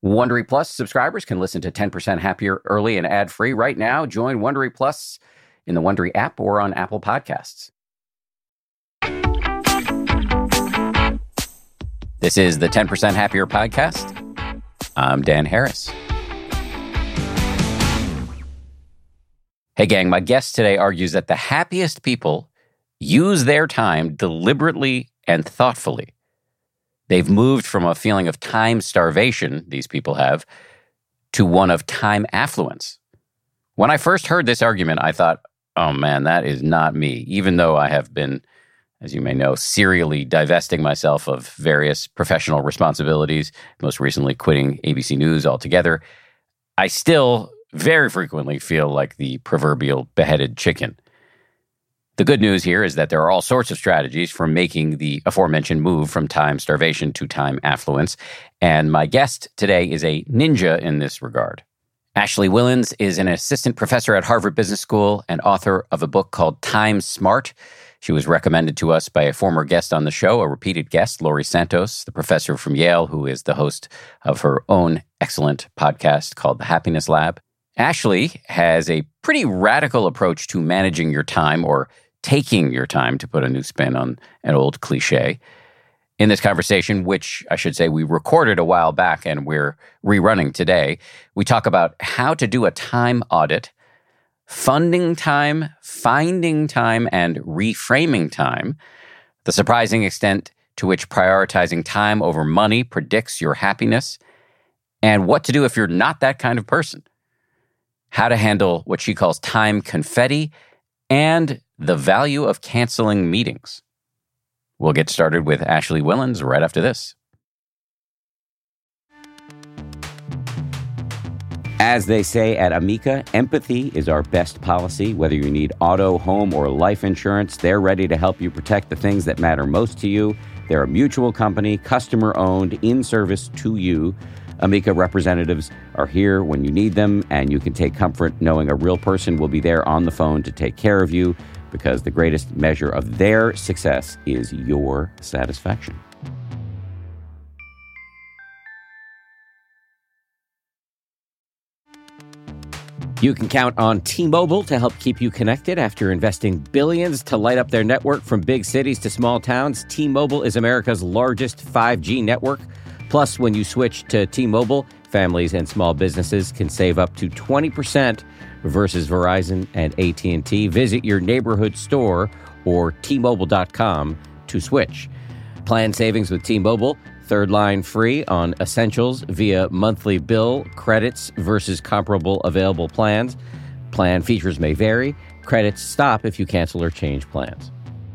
Wondery Plus subscribers can listen to 10% Happier early and ad-free right now. Join Wondery Plus in the Wondery app or on Apple Podcasts. This is the 10% Happier podcast. I'm Dan Harris. Hey, gang, my guest today argues that the happiest people use their time deliberately and thoughtfully. They've moved from a feeling of time starvation, these people have, to one of time affluence. When I first heard this argument, I thought, oh man, that is not me, even though I have been, as you may know, serially divesting myself of various professional responsibilities, most recently quitting ABC News altogether. I still very frequently feel like the proverbial beheaded chicken. The good news here is that there are all sorts of strategies for making the aforementioned move from time starvation to time affluence, and my guest today is a ninja in this regard. Ashley Whillans is an assistant professor at Harvard Business School and author of a book called Time Smart. She was recommended to us by a former guest on the show, a repeated guest, Laurie Santos, the professor from Yale, who is the host of her own excellent podcast called The Happiness Lab. Ashley has a pretty radical approach to managing your time, or taking your time, to put a new spin on an old cliche. In this conversation, which I should say we recorded a while back and we're rerunning today, we talk about how to do a time audit, funding time, finding time, and reframing time, the surprising extent to which prioritizing time over money predicts your happiness, and what to do if you're not that kind of person, how to handle what she calls time confetti, and the value of canceling meetings. We'll get started with Ashley Whillans right after this. As they say at Amica, empathy is our best policy. Whether you need auto, home, or life insurance, they're ready to help you protect the things that matter most to you. They're a mutual company, customer-owned, in service to you. Amica representatives are here when you need them, and you can take comfort knowing a real person will be there on the phone to take care of you, because the greatest measure of their success is your satisfaction. You can count on T-Mobile to help keep you connected. After investing billions to light up their network from big cities to small towns, T-Mobile is America's largest 5G network. Plus, when you switch to T-Mobile, families and small businesses can save up to 20% versus Verizon and AT&T. Visit your neighborhood store or T-Mobile.com to switch. Plan savings with T-Mobile. Third line free on essentials via monthly bill credits versus comparable available plans. Plan features may vary. Credits stop if you cancel or change plans.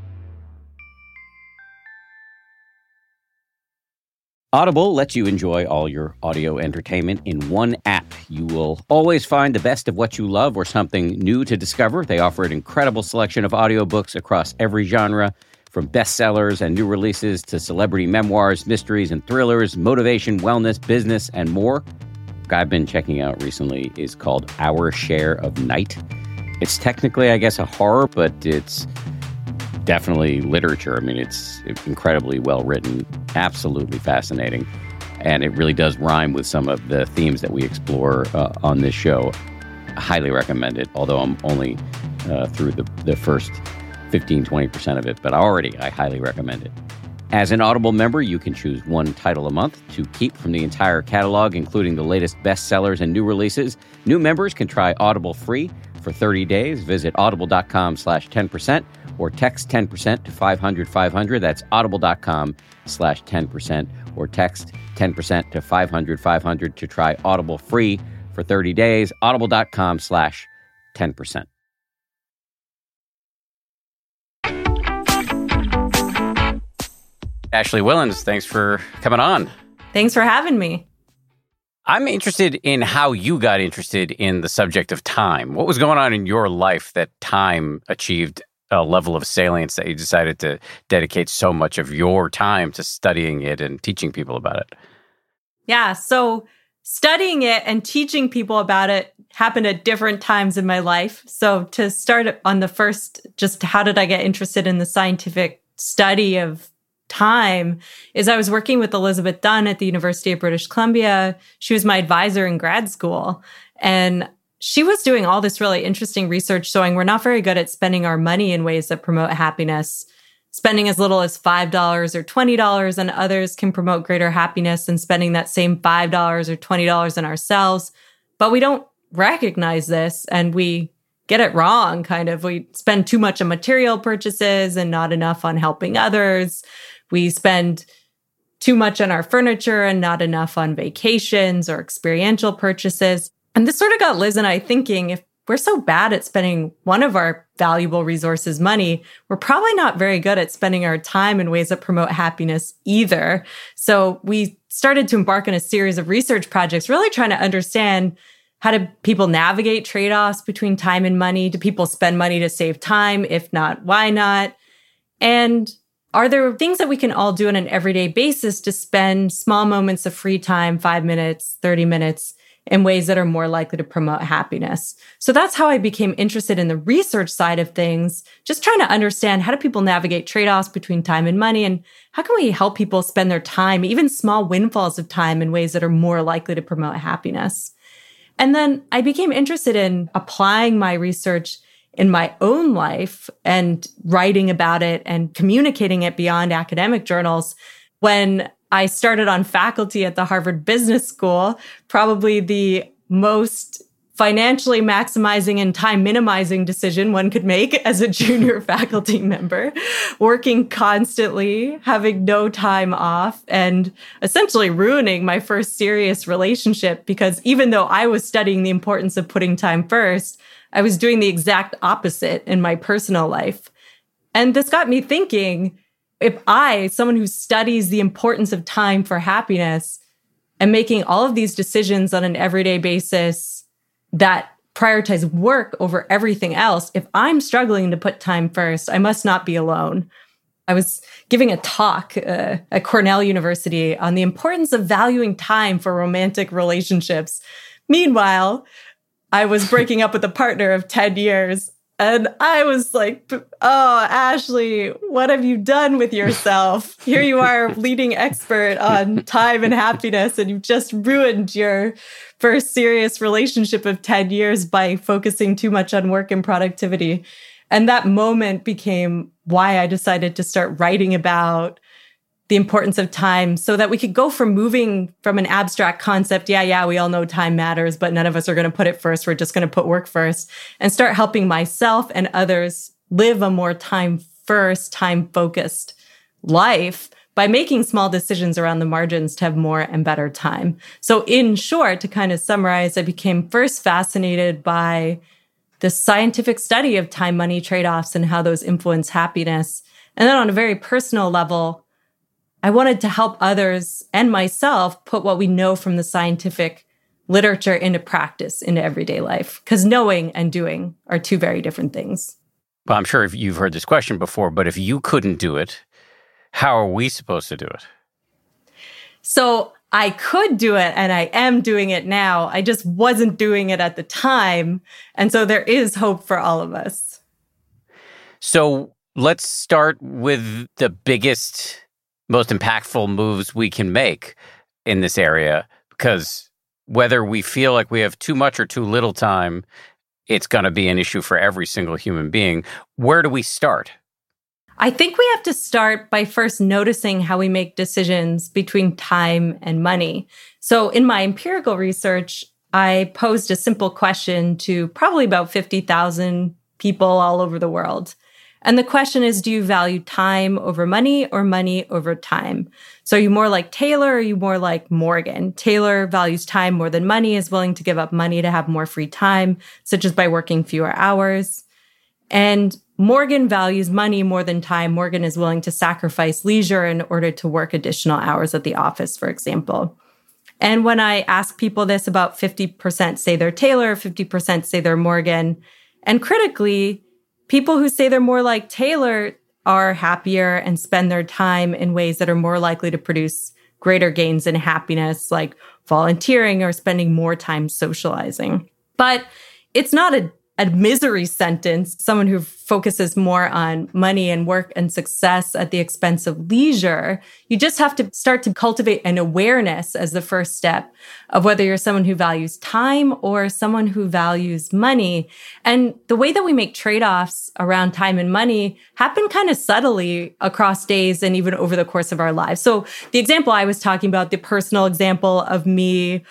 Audible lets you enjoy all your audio entertainment in one app. You will always find the best of what you love or something new to discover. They offer an incredible selection of audiobooks across every genre, from bestsellers and new releases to celebrity memoirs, mysteries and thrillers, motivation, wellness, business, and more. What I've been checking out recently is called Our Share of Night. It's technically, I guess, a horror, but it's definitely literature. I mean, it's incredibly well written, absolutely fascinating, and it really does rhyme with some of the themes that we explore on this show. I highly recommend it, although I'm only through the first 15-20% of it, but I highly recommend it. As an Audible member, you can choose one title a month to keep from the entire catalog, including the latest bestsellers and new releases. New members can try Audible free for 30 days. Visit audible.com/10% or text 10% to 500-500. That's audible.com/10% or text 10% to 500-500 to try Audible free for 30 days. Audible.com/10%. Ashley Whillans, thanks for coming on. Thanks for having me. I'm interested in how you got interested in the subject of time. What was going on in your life that time achieved a level of salience that you decided to dedicate so much of your time to studying it and teaching people about it? Yeah, so studying it and teaching people about it happened at different times in my life. So to start on the first, just how did I get interested in the scientific study of time is I was working with Elizabeth Dunn at the University of British Columbia. She was my advisor in grad school. And she was doing all this really interesting research showing we're not very good at spending our money in ways that promote happiness. Spending as little as $5 or $20 on others can promote greater happiness than spending that same $5 or $20 on ourselves. But we don't recognize this and we get it wrong, kind of. We spend too much on material purchases and not enough on helping others. We spend too much on our furniture and not enough on vacations or experiential purchases. And this sort of got Liz and I thinking, if we're so bad at spending one of our valuable resources, money, we're probably not very good at spending our time in ways that promote happiness either. So we started to embark on a series of research projects, really trying to understand, how do people navigate trade-offs between time and money? Do people spend money to save time? If not, why not? And are there things that we can all do on an everyday basis to spend small moments of free time, 5 minutes, 30 minutes, in ways that are more likely to promote happiness? So that's how I became interested in the research side of things, just trying to understand, how do people navigate trade-offs between time and money? And how can we help people spend their time, even small windfalls of time, in ways that are more likely to promote happiness? And then I became interested in applying my research in my own life and writing about it and communicating it beyond academic journals when I started on faculty at the Harvard Business School, probably the most financially maximizing and time minimizing decision one could make as a junior faculty member, working constantly, having no time off, and essentially ruining my first serious relationship because even though I was studying the importance of putting time first, I was doing the exact opposite in my personal life. And this got me thinking, if I, someone who studies the importance of time for happiness, am making all of these decisions on an everyday basis that prioritize work over everything else, if I'm struggling to put time first, I must not be alone. I was giving a talk at Cornell University on the importance of valuing time for romantic relationships. Meanwhile, I was breaking up with a partner of 10 years. And I was like, oh, Ashley, what have you done with yourself? Here you are, leading expert on time and happiness, and you've just ruined your first serious relationship of 10 years by focusing too much on work and productivity. And that moment became why I decided to start writing about the importance of time so that we could go from moving from an abstract concept, yeah, we all know time matters, but none of us are going to put it first. We're just going to put work first, and start helping myself and others live a more time-first, time-focused life by making small decisions around the margins to have more and better time. So in short, to kind of summarize, I became first fascinated by the scientific study of time-money trade-offs and how those influence happiness. And then on a very personal level, I wanted to help others and myself put what we know from the scientific literature into practice, into everyday life, because knowing and doing are two very different things. Well, I'm sure you've heard this question before, but if you couldn't do it, how are we supposed to do it? So I could do it, and I am doing it now. I just wasn't doing it at the time. And so there is hope for all of us. So let's start with the biggest, most impactful moves we can make in this area, because whether we feel like we have too much or too little time, it's going to be an issue for every single human being. Where do we start? I think we have to start by first noticing how we make decisions between time and money. So in my empirical research, I posed a simple question to probably about 50,000 people all over the world. And the question is, do you value time over money or money over time? So are you more like Taylor or are you more like Morgan? Taylor values time more than money, is willing to give up money to have more free time, such as by working fewer hours. And Morgan values money more than time. Morgan is willing to sacrifice leisure in order to work additional hours at the office, for example. And when I ask people this, about 50% say they're Taylor, 50% say they're Morgan. And critically, people who say they're more like Taylor are happier and spend their time in ways that are more likely to produce greater gains in happiness, like volunteering or spending more time socializing. But it's not a a misery sentence, someone who focuses more on money and work and success at the expense of leisure. You just have to start to cultivate an awareness as the first step of whether you're someone who values time or someone who values money. And the way that we make trade-offs around time and money happen kind of subtly across days and even over the course of our lives. So the example I was talking about, the personal example of me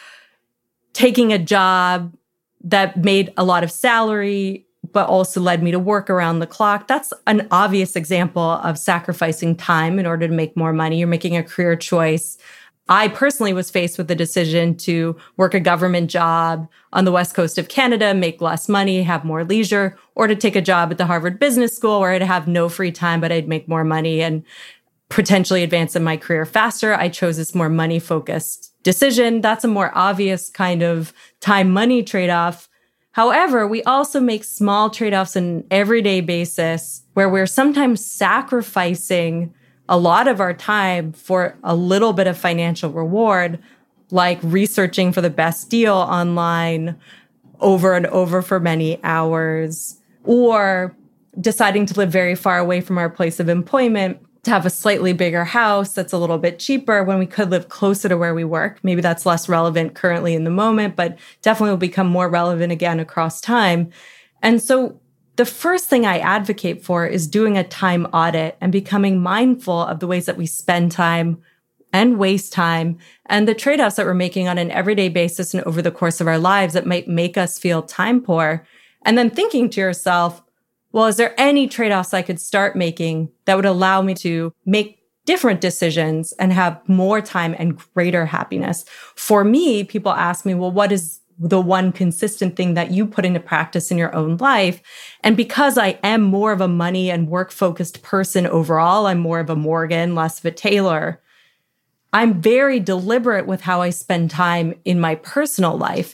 taking a job that made a lot of salary, but also led me to work around the clock. That's an obvious example of sacrificing time in order to make more money. You're making a career choice. I personally was faced with the decision to work a government job on the West Coast of Canada, make less money, have more leisure, or to take a job at the Harvard Business School where I'd have no free time, but I'd make more money and potentially advance in my career faster. I chose this more money-focused decision. That's a more obvious kind of time-money trade-off. However, we also make small trade-offs on an everyday basis where we're sometimes sacrificing a lot of our time for a little bit of financial reward, like researching for the best deal online over and over for many hours, or deciding to live very far away from our place of employment to have a slightly bigger house that's a little bit cheaper when we could live closer to where we work. Maybe that's less relevant currently in the moment, but definitely will become more relevant again across time. And so the first thing I advocate for is doing a time audit and becoming mindful of the ways that we spend time and waste time and the trade-offs that we're making on an everyday basis and over the course of our lives that might make us feel time poor. And then thinking to yourself, well, is there any trade-offs I could start making that would allow me to make different decisions and have more time and greater happiness? For me, people ask me, well, what is the one consistent thing that you put into practice in your own life? And because I am more of a money and work-focused person overall, I'm more of a Morgan, less of a Taylor. I'm very deliberate with how I spend time in my personal life.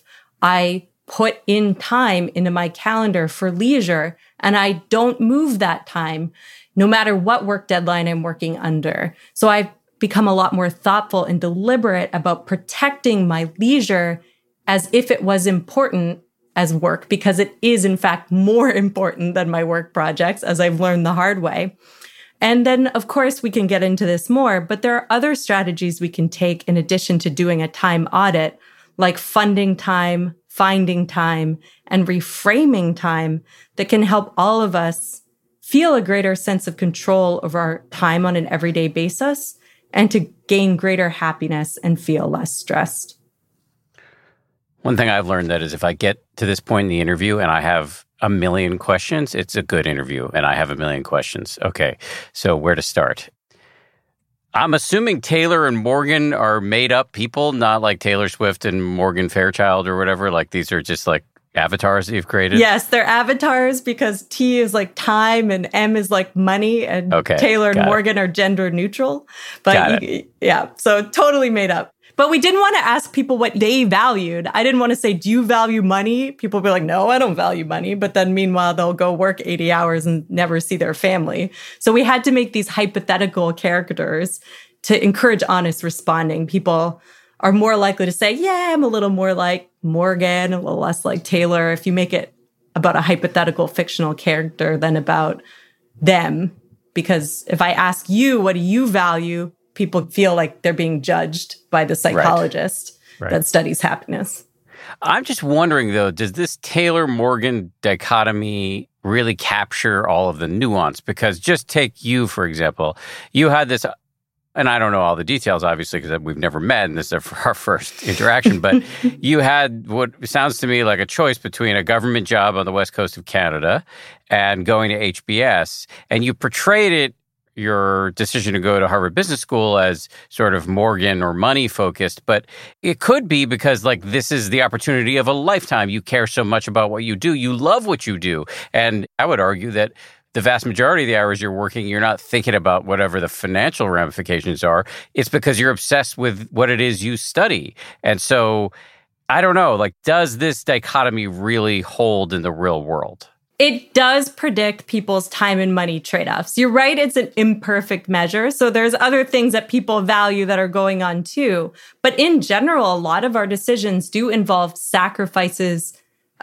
I put in time into my calendar for leisure, and I don't move that time no matter what work deadline I'm working under. So I've become a lot more thoughtful and deliberate about protecting my leisure as if it was important as work, because it is in fact more important than my work projects, as I've learned the hard way. And then, of course, we can get into this more, but there are other strategies we can take in addition to doing a time audit, like funding time, finding time, and reframing time that can help all of us feel a greater sense of control over our time on an everyday basis and to gain greater happiness and feel less stressed. One thing I've learned that is if I get to this point in the interview and I have a million questions, it's a good interview, and I have a million questions. Okay, so where to start? I'm assuming Taylor and Morgan are made-up people, not like Taylor Swift and Morgan Fairchild or whatever. Like, these are just like avatars that you've created? Yes, they're avatars because T is like time and M is like money, and Taylor and Morgan are gender neutral. But yeah, so totally made up. But we didn't want to ask people what they valued. I didn't want to say, do you value money? People would be like, no, I don't value money. But then meanwhile, they'll go work 80 hours and never see their family. So we had to make these hypothetical characters to encourage honest responding. People are more likely to say, yeah, I'm a little more like Morgan, a little less like Taylor, if you make it about a hypothetical fictional character than about them. Because if I ask you, what do you value? People feel like they're being judged by the psychologist that studies happiness. I'm just wondering, though, does this Taylor-Morgan dichotomy really capture all of the nuance? Because just take you, for example. You had this, and I don't know all the details, obviously, because we've never met, and this is our first interaction, but you had what sounds to me like a choice between a government job on the West Coast of Canada and going to HBS, and you portrayed it, your decision to go to Harvard Business School, as sort of Morgan or money focused, but it could be because like this is the opportunity of a lifetime. You care so much about what you do. You love what you do. And I would argue that the vast majority of the hours you're working, you're not thinking about whatever the financial ramifications are. It's because you're obsessed with what it is you study. And so I don't know, like, does this dichotomy really hold in the real world? It does predict people's time and money trade-offs. You're right, it's an imperfect measure. So there's other things that people value that are going on too. But in general, a lot of our decisions do involve sacrifices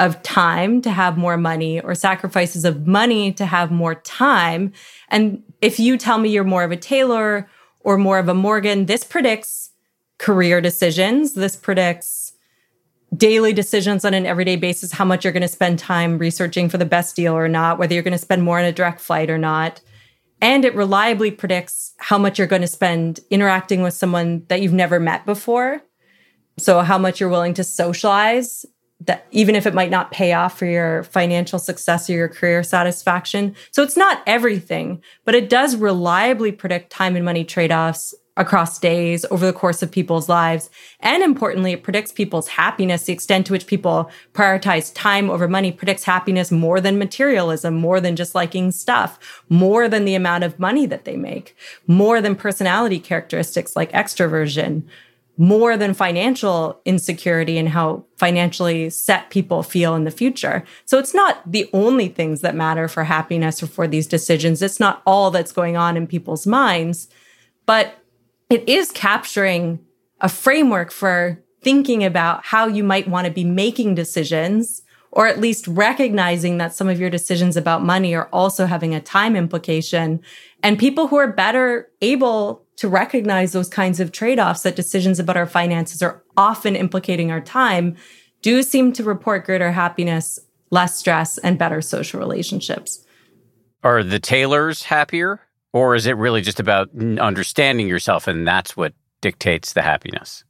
of time to have more money or sacrifices of money to have more time. And if you tell me you're more of a Taylor or more of a Morgan, this predicts career decisions. This predicts daily decisions on an everyday basis, how much you're going to spend time researching for the best deal or not, whether you're going to spend more on a direct flight or not. And it reliably predicts how much you're going to spend interacting with someone that you've never met before. So how much you're willing to socialize, that even if it might not pay off for your financial success or your career satisfaction. So it's not everything, but it does reliably predict time and money trade-offs across days over the course of people's lives. And importantly, it predicts people's happiness. The extent to which people prioritize time over money predicts happiness more than materialism, more than just liking stuff, more than the amount of money that they make, more than personality characteristics like extroversion, more than financial insecurity and how financially set people feel in the future. So it's not the only things that matter for happiness or for these decisions. It's not all that's going on in people's minds, but it is capturing a framework for thinking about how you might want to be making decisions, or at least recognizing that some of your decisions about money are also having a time implication. And people who are better able to recognize those kinds of trade-offs, that decisions about our finances are often implicating our time, do seem to report greater happiness, less stress, and better social relationships. Are the Taylors happier? Or is it really just about understanding yourself and that's what dictates the happiness?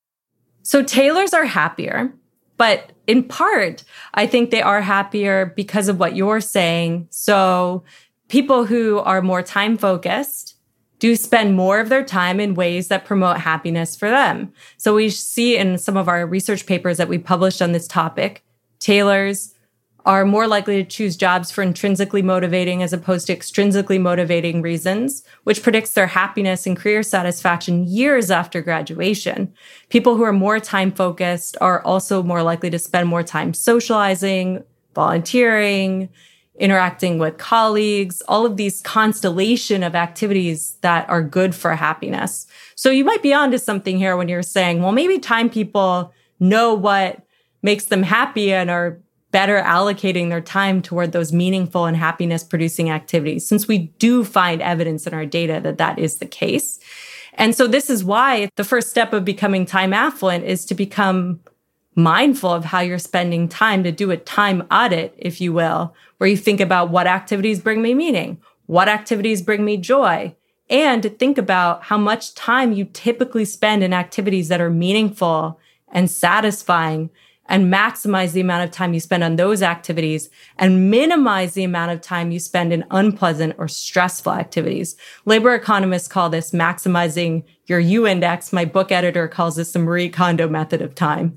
So Taylors are happier, but in part, I think they are happier because of what you're saying. So people who are more time-focused do spend more of their time in ways that promote happiness for them. So we see in some of our research papers that we published on this topic, Taylors are more likely to choose jobs for intrinsically motivating as opposed to extrinsically motivating reasons, which predicts their happiness and career satisfaction years after graduation. People who are more time-focused are also more likely to spend more time socializing, volunteering, interacting with colleagues, all of these constellation of activities that are good for happiness. So you might be onto something here when you're saying, well, maybe time people know what makes them happy and are better allocating their time toward those meaningful and happiness-producing activities, since we do find evidence in our data that that is the case. And so this is why the first step of becoming time affluent is to become mindful of how you're spending time, to do a time audit, if you will, where you think about what activities bring me meaning, what activities bring me joy, and to think about how much time you typically spend in activities that are meaningful and satisfying, and maximize the amount of time you spend on those activities and minimize the amount of time you spend in unpleasant or stressful activities. Labor economists call this maximizing your U index. My book editor calls this the Marie Kondo method of time.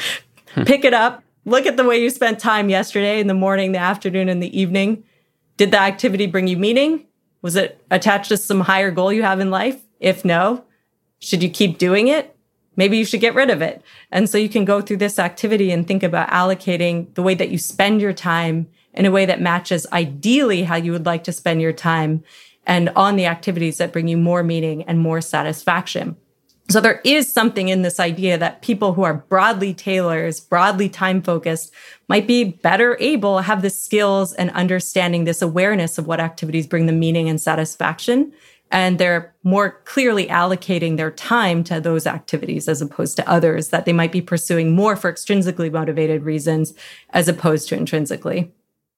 Pick it up. Look at the way you spent time yesterday, in the morning, the afternoon, and the evening. Did the activity bring you meaning? Was it attached to some higher goal you have in life? If no, should you keep doing it? Maybe you should get rid of it. And so you can go through this activity and think about allocating the way that you spend your time in a way that matches ideally how you would like to spend your time and on the activities that bring you more meaning and more satisfaction. So there is something in this idea that people who are broadly Taylors, broadly time-focused, might be better able to have the skills and understanding, this awareness of what activities bring them meaning and satisfaction. And they're more clearly allocating their time to those activities as opposed to others that they might be pursuing more for extrinsically motivated reasons as opposed to intrinsically.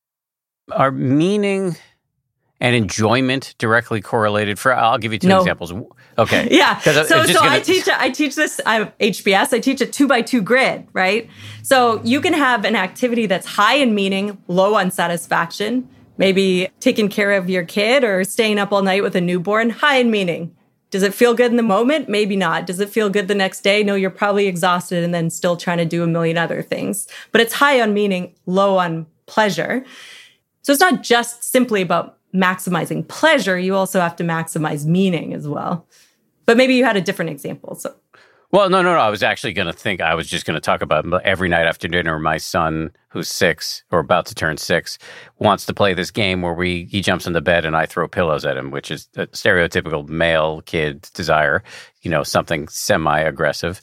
Are meaning and enjoyment directly correlated? I'll give you two examples. Okay. Yeah. I teach this, I have HBS, I teach a 2x2 grid, right? So you can have an activity that's high in meaning, low on satisfaction. Maybe taking care of your kid or staying up all night with a newborn, high in meaning. Does it feel good in the moment? Maybe not. Does it feel good the next day? No, you're probably exhausted and then still trying to do a million other things. But it's high on meaning, low on pleasure. So it's not just simply about maximizing pleasure. You also have to maximize meaning as well. But maybe you had a different example. So. Well, no. I was actually going to I was just going to talk about every night after dinner, my son, who's 6 or about to turn 6, wants to play this game where he jumps in the bed and I throw pillows at him, which is a stereotypical male kid desire, something semi-aggressive.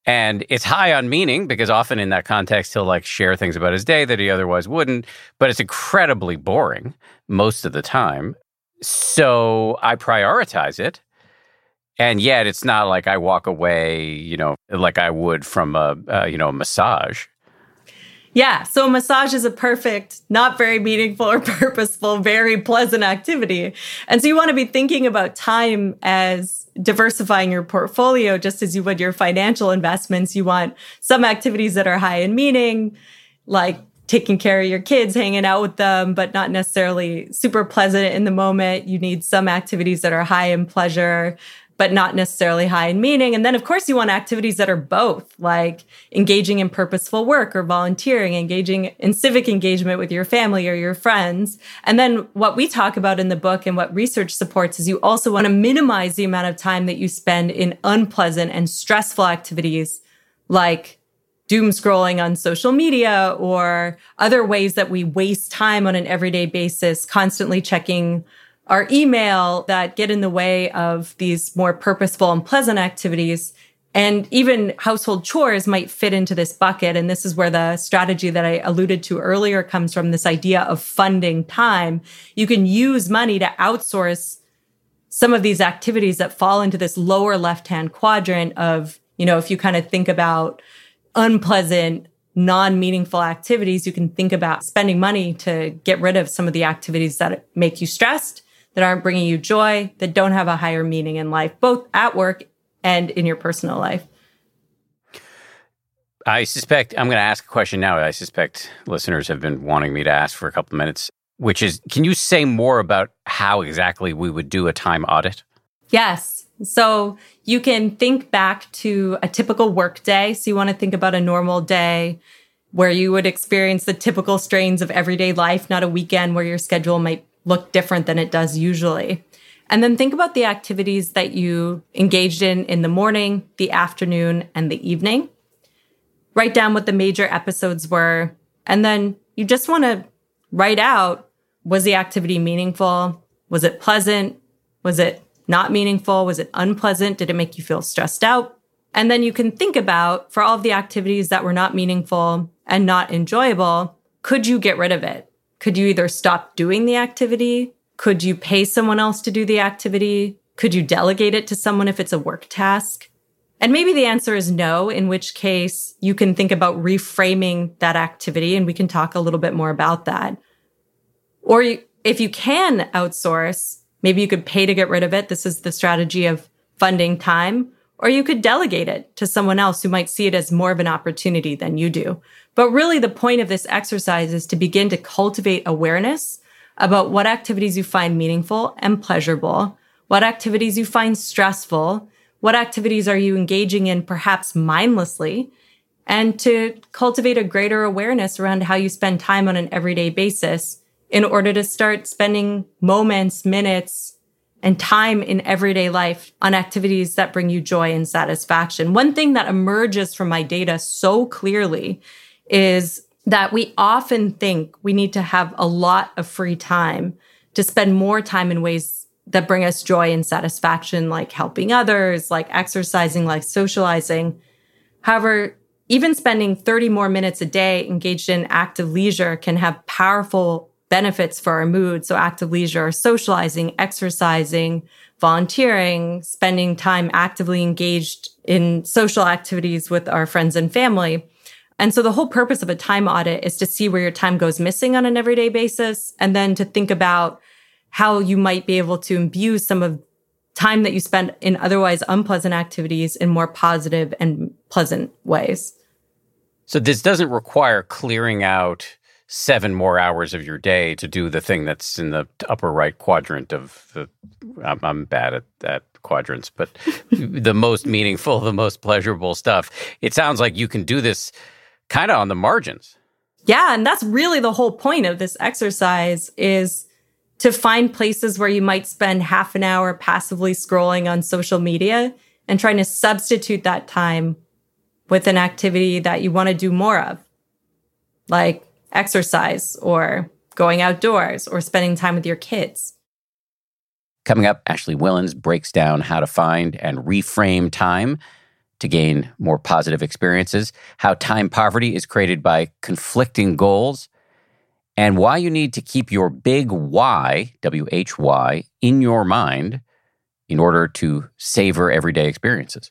And it's high on meaning because often in that context, he'll like share things about his day that he otherwise wouldn't, but it's incredibly boring most of the time. So I prioritize it. And yet it's not like I walk away, like I would from a massage. Yeah. So a massage is a perfect, not very meaningful or purposeful, very pleasant activity. And so you want to be thinking about time as diversifying your portfolio, just as you would your financial investments. You want some activities that are high in meaning, like taking care of your kids, hanging out with them, but not necessarily super pleasant in the moment. You need some activities that are high in pleasure, but not necessarily high in meaning. And then, of course, you want activities that are both, like engaging in purposeful work or volunteering, engaging in civic engagement with your family or your friends. And then what we talk about in the book and what research supports is you also want to minimize the amount of time that you spend in unpleasant and stressful activities like doom scrolling on social media or other ways that we waste time on an everyday basis, constantly checking our email that get in the way of these more purposeful and pleasant activities. And even household chores might fit into this bucket. And this is where the strategy that I alluded to earlier comes from, this idea of funding time. You can use money to outsource some of these activities that fall into this lower left-hand quadrant of, if you kind of think about unpleasant, non-meaningful activities, you can think about spending money to get rid of some of the activities that make you stressed, that aren't bringing you joy, that don't have a higher meaning in life, both at work and in your personal life. I suspect, I'm going to ask a question now I suspect listeners have been wanting me to ask for a couple of minutes, which is, can you say more about how exactly we would do a time audit? Yes. So you can think back to a typical work day. So you want to think about a normal day where you would experience the typical strains of everyday life, not a weekend where your schedule might look different than it does usually. And then think about the activities that you engaged in the morning, the afternoon, and the evening. Write down what the major episodes were. And then you just want to write out, was the activity meaningful? Was it pleasant? Was it not meaningful? Was it unpleasant? Did it make you feel stressed out? And then you can think about, for all of the activities that were not meaningful and not enjoyable, could you get rid of it? Could you either stop doing the activity? Could you pay someone else to do the activity? Could you delegate it to someone if it's a work task? And maybe the answer is no, in which case you can think about reframing that activity, and we can talk a little bit more about that. Or if you can outsource, maybe you could pay to get rid of it. This is the strategy of funding time. Or you could delegate it to someone else who might see it as more of an opportunity than you do. But really, the point of this exercise is to begin to cultivate awareness about what activities you find meaningful and pleasurable, what activities you find stressful, what activities are you engaging in perhaps mindlessly, and to cultivate a greater awareness around how you spend time on an everyday basis in order to start spending moments, minutes, and time in everyday life on activities that bring you joy and satisfaction. One thing that emerges from my data so clearly is that we often think we need to have a lot of free time to spend more time in ways that bring us joy and satisfaction, like helping others, like exercising, like socializing. However, even spending 30 more minutes a day engaged in active leisure can have powerful benefits for our mood. So active leisure, socializing, exercising, volunteering, spending time actively engaged in social activities with our friends and family. And so the whole purpose of a time audit is to see where your time goes missing on an everyday basis, and then to think about how you might be able to imbue some of time that you spend in otherwise unpleasant activities in more positive and pleasant ways. So this doesn't require clearing out 7 more hours of your day to do the thing that's in the upper right quadrant of the, I'm bad at quadrants, but the most meaningful, the most pleasurable stuff. It sounds like you can do this kind of on the margins. Yeah, and that's really the whole point of this exercise, is to find places where you might spend half an hour passively scrolling on social media and trying to substitute that time with an activity that you want to do more of, like exercise or going outdoors or spending time with your kids. Coming up, Ashley Whillans breaks down how to find and reframe time to gain more positive experiences, how time poverty is created by conflicting goals, and why you need to keep your big why, W-H-Y, in your mind in order to savor everyday experiences.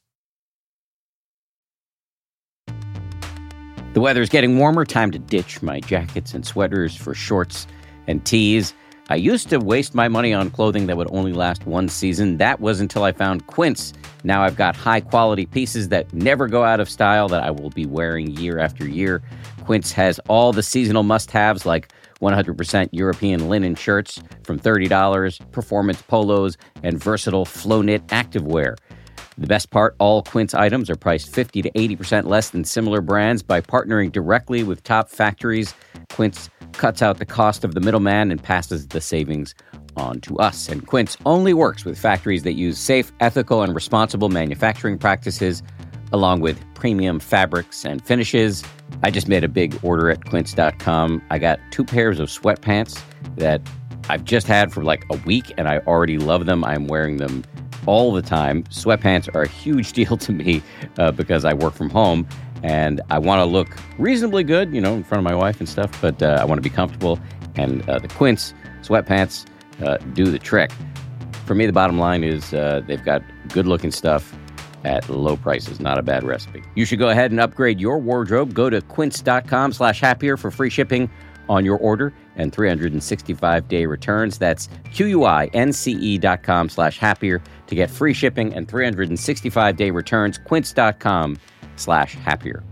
The weather is getting warmer. Time to ditch my jackets and sweaters for shorts and tees. I used to waste my money on clothing that would only last one season. That was until I found Quince. Now I've got high-quality pieces that never go out of style that I will be wearing year after year. Quince has all the seasonal must-haves like 100% European linen shirts from $30, performance polos, and versatile flow-knit activewear. The best part, all Quince items are priced 50 to 80% less than similar brands. By partnering directly with top factories, Quince cuts out the cost of the middleman and passes the savings on to us. And Quince only works with factories that use safe, ethical, and responsible manufacturing practices, along with premium fabrics and finishes. I just made a big order at quince.com. I got 2 pairs of sweatpants that I've just had for like a week, and I already love them. I'm wearing them all the time. Sweatpants are a huge deal to me because I work from home and I want to look reasonably good, in front of my wife and stuff, but I want to be comfortable. And the Quince sweatpants do the trick. For me, the bottom line is they've got good looking stuff at low prices. Not a bad recipe. You should go ahead and upgrade your wardrobe. Go to quince.com/happier for free shipping on your order and 365-day returns. That's QUINCE.com/happier to get free shipping and 365-day returns. Quince.com/happier.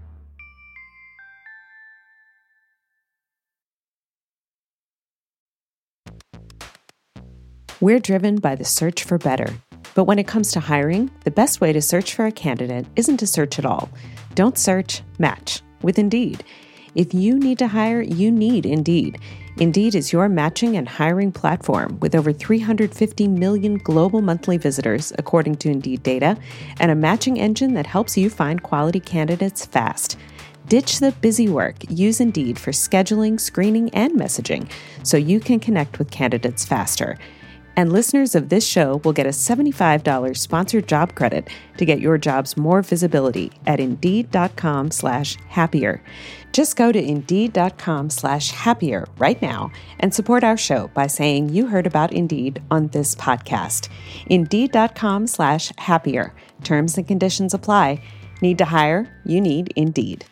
We're driven by the search for better. But when it comes to hiring, the best way to search for a candidate isn't to search at all. Don't search, match with Indeed. If you need to hire, you need Indeed. Indeed is your matching and hiring platform with over 350 million global monthly visitors, according to Indeed data, and a matching engine that helps you find quality candidates fast. Ditch the busy work. Use Indeed for scheduling, screening, and messaging so you can connect with candidates faster. And listeners of this show will get a $75 sponsored job credit to get your jobs more visibility at Indeed.com/happier. Just go to Indeed.com/happier right now and support our show by saying you heard about Indeed on this podcast. Indeed.com/happier. Terms and conditions apply. Need to hire? You need Indeed.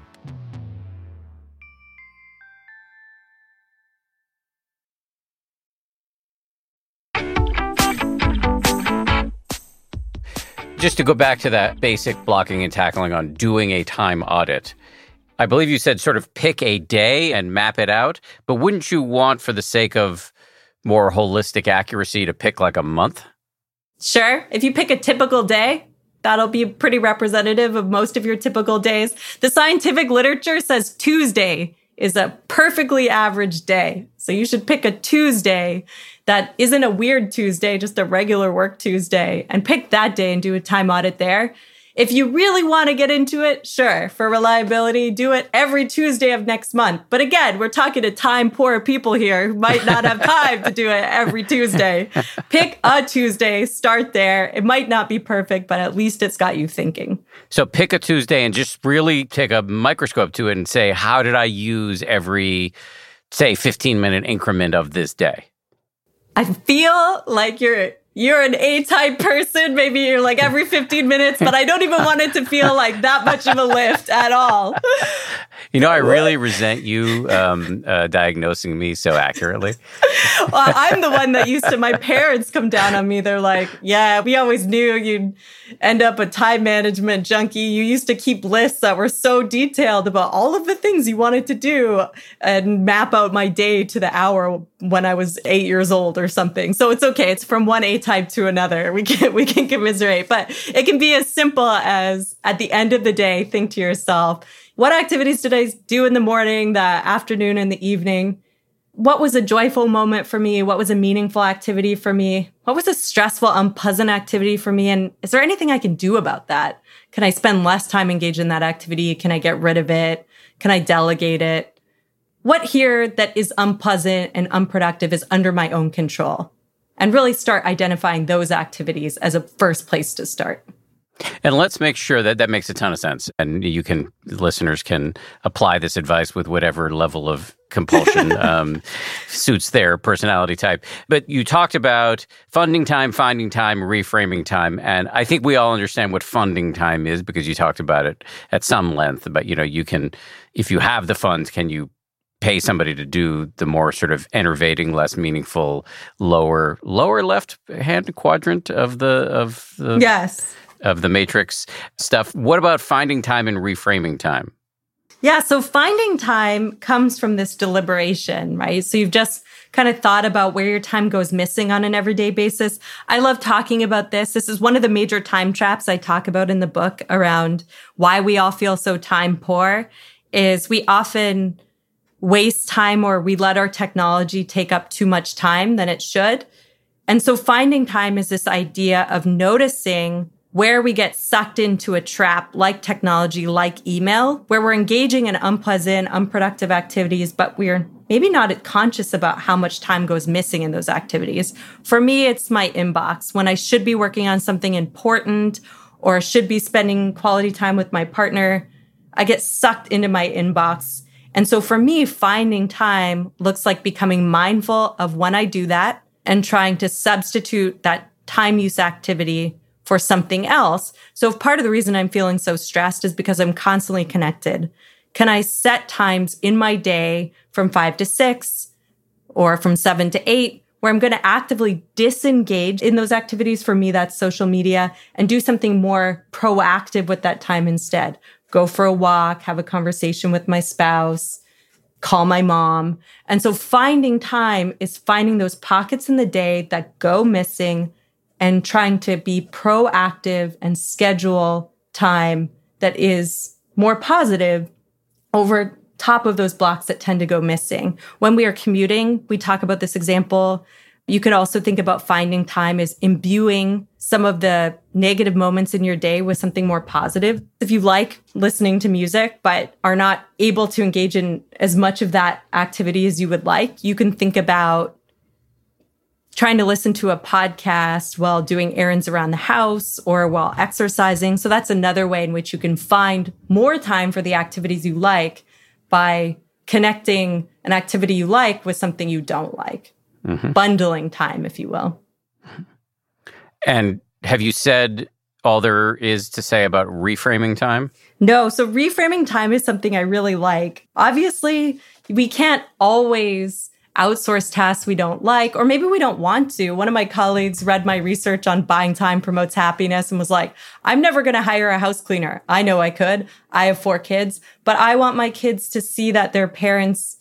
Just to go back to that basic blocking and tackling on doing a time audit, I believe you said sort of pick a day and map it out, but wouldn't you want, for the sake of more holistic accuracy, to pick like a month? Sure. If you pick a typical day, that'll be pretty representative of most of your typical days. The scientific literature says Tuesday is a perfectly average day. So you should pick a Tuesday that isn't a weird Tuesday, just a regular work Tuesday, and pick that day and do a time audit there. If you really want to get into it, sure, for reliability, do it every Tuesday of next month. But again, we're talking to time-poor people here who might not have time to do it every Tuesday. Pick a Tuesday, start there. It might not be perfect, but at least it's got you thinking. So pick a Tuesday and just really take a microscope to it and say, how did I use every, say, 15-minute increment of this day? I feel like you're an A-type person. Maybe you're like every 15 minutes, but I don't even want it to feel like that much of a lift at all. I really resent you diagnosing me so accurately. Well, I'm the one that used to, my parents come down on me. They're like, yeah, we always knew you'd end up a time management junkie. You used to keep lists that were so detailed about all of the things you wanted to do and map out my day to the hour when I was 8 years old or something. So it's okay. It's from one A-type to another. We can commiserate, but it can be as simple as at the end of the day, think to yourself, what activities did I do in the morning, the afternoon, and the evening? What was a joyful moment for me? What was a meaningful activity for me? What was a stressful, unpleasant activity for me? And is there anything I can do about that? Can I spend less time engaged in that activity? Can I get rid of it? Can I delegate it? What here that is unpleasant and unproductive is under my own control? And really start identifying those activities as a first place to start. And let's make sure that makes a ton of sense. And listeners can apply this advice with whatever level of compulsion suits their personality type. But you talked about funding time, finding time, reframing time. And I think we all understand what funding time is because you talked about it at some length. But, you can, if you have the funds, can you pay somebody to do the more sort of enervating, less meaningful, lower left hand quadrant of the yes. of the matrix stuff. What about finding time and reframing time? Yeah, so finding time comes from this deliberation, right? So you've just kind of thought about where your time goes missing on an everyday basis. I love talking about this. This is one of the major time traps I talk about in the book around why we all feel so time poor, is we often waste time or we let our technology take up too much time than it should. And so finding time is this idea of noticing where we get sucked into a trap like technology, like email, where we're engaging in unpleasant, unproductive activities, but we're maybe not conscious about how much time goes missing in those activities. For me, it's my inbox. When I should be working on something important or should be spending quality time with my partner, I get sucked into my inbox. And so for me, finding time looks like becoming mindful of when I do that and trying to substitute that time use activity for something else. So if part of the reason I'm feeling so stressed is because I'm constantly connected, can I set times in my day from 5 to 6 or from 7 to 8 where I'm going to actively disengage in those activities? For me, that's social media, and do something more proactive with that time instead. Go for a walk, have a conversation with my spouse, call my mom. And so finding time is finding those pockets in the day that go missing and trying to be proactive and schedule time that is more positive over top of those blocks that tend to go missing. When we are commuting, we talk about this example. You could also think about finding time as imbuing some of the negative moments in your day with something more positive. If you like listening to music, but are not able to engage in as much of that activity as you would like, you can think about trying to listen to a podcast while doing errands around the house or while exercising. So that's another way in which you can find more time for the activities you like by connecting an activity you like with something you don't like. Mm-hmm. Bundling time, if you will. And have you said all there is to say about reframing time? No. So reframing time is something I really like. Obviously, we can't always outsource tasks we don't like, or maybe we don't want to. One of my colleagues read my research on buying time promotes happiness and was like, I'm never going to hire a house cleaner. I know I could. I have 4 kids, but I want my kids to see that their parents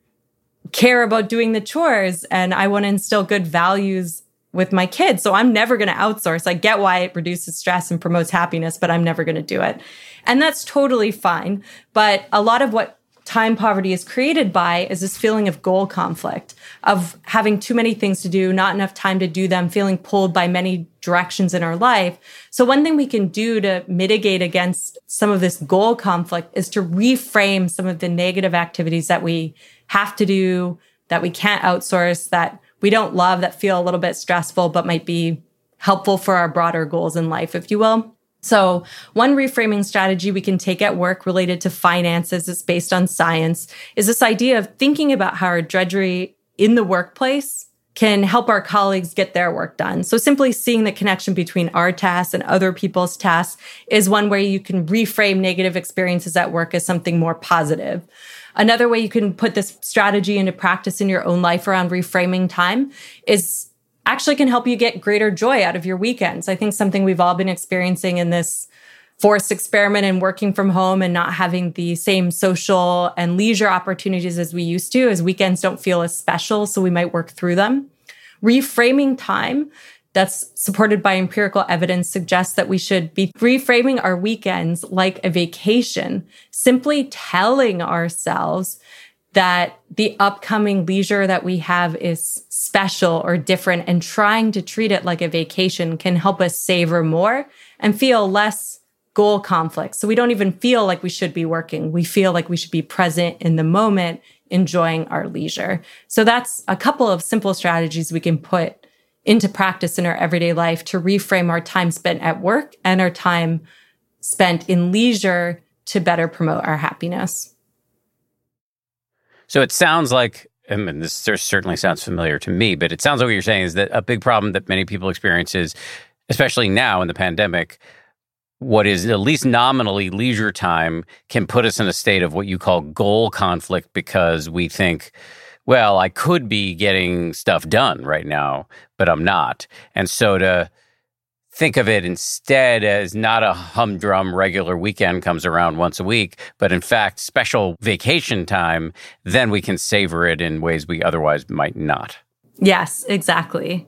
care about doing the chores, and I want to instill good values with my kids. So I'm never going to outsource. I get why it reduces stress and promotes happiness, but I'm never going to do it. And that's totally fine. But a lot of what time poverty is created by is this feeling of goal conflict, of having too many things to do, not enough time to do them, feeling pulled by many directions in our life. So one thing we can do to mitigate against some of this goal conflict is to reframe some of the negative activities that we have to do, that we can't outsource, that we don't love, that feel a little bit stressful, but might be helpful for our broader goals in life, if you will. So one reframing strategy we can take at work related to finances, it's based on science, is this idea of thinking about how our drudgery in the workplace can help our colleagues get their work done. So simply seeing the connection between our tasks and other people's tasks is one way you can reframe negative experiences at work as something more positive. Another way you can put this strategy into practice in your own life around reframing time is actually can help you get greater joy out of your weekends. I think something we've all been experiencing in this forced experiment and working from home and not having the same social and leisure opportunities as we used to, as weekends don't feel as special, so we might work through them. Reframing time that's supported by empirical evidence suggests that we should be reframing our weekends like a vacation, simply telling ourselves that the upcoming leisure that we have is special or different, and trying to treat it like a vacation can help us savor more and feel less goal conflict. So we don't even feel like we should be working. We feel like we should be present in the moment, enjoying our leisure. So that's a couple of simple strategies we can put into practice in our everyday life to reframe our time spent at work and our time spent in leisure to better promote our happiness. So it sounds like, I mean, this certainly sounds familiar to me, but it sounds like what you're saying is that a big problem that many people experience is, especially now in the pandemic, what is at least nominally leisure time can put us in a state of what you call goal conflict because we think, well, I could be getting stuff done right now, but I'm not. And so to think of it instead as not a humdrum regular weekend comes around once a week, but in fact, special vacation time, then we can savor it in ways we otherwise might not. Yes, exactly.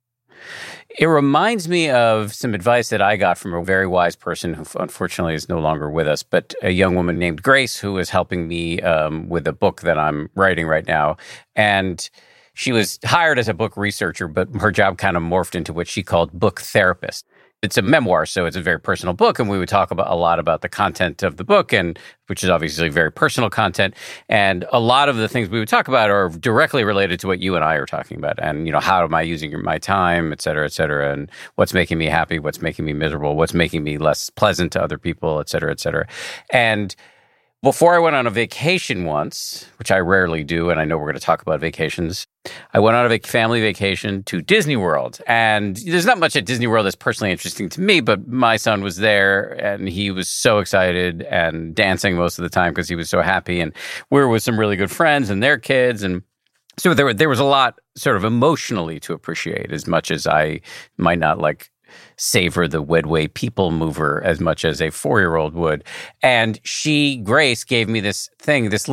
It reminds me of some advice that I got from a very wise person who unfortunately is no longer with us, but a young woman named Grace who is helping me with a book that I'm writing right now. And she was hired as a book researcher, but her job kind of morphed into what she called book therapist. It's a memoir, so it's a very personal book, and we would talk about a lot about the content of the book, and which is obviously very personal content. And a lot of the things we would talk about are directly related to what you and I are talking about. And, you know, how am I using my time, et cetera, and what's making me happy, what's making me miserable, what's making me less pleasant to other people, et cetera, et cetera. And before I went on a vacation once, which I rarely do, and I know we're going to talk about vacations, I went on a family vacation to Disney World. And there's not much at Disney World that's personally interesting to me, but my son was there and he was so excited and dancing most of the time because he was so happy. And we were with some really good friends and their kids. And so there was a lot sort of emotionally to appreciate, as much as I might not like savor the Wedway people mover as much as a 4-year-old would. And Grace gave me this thing, this is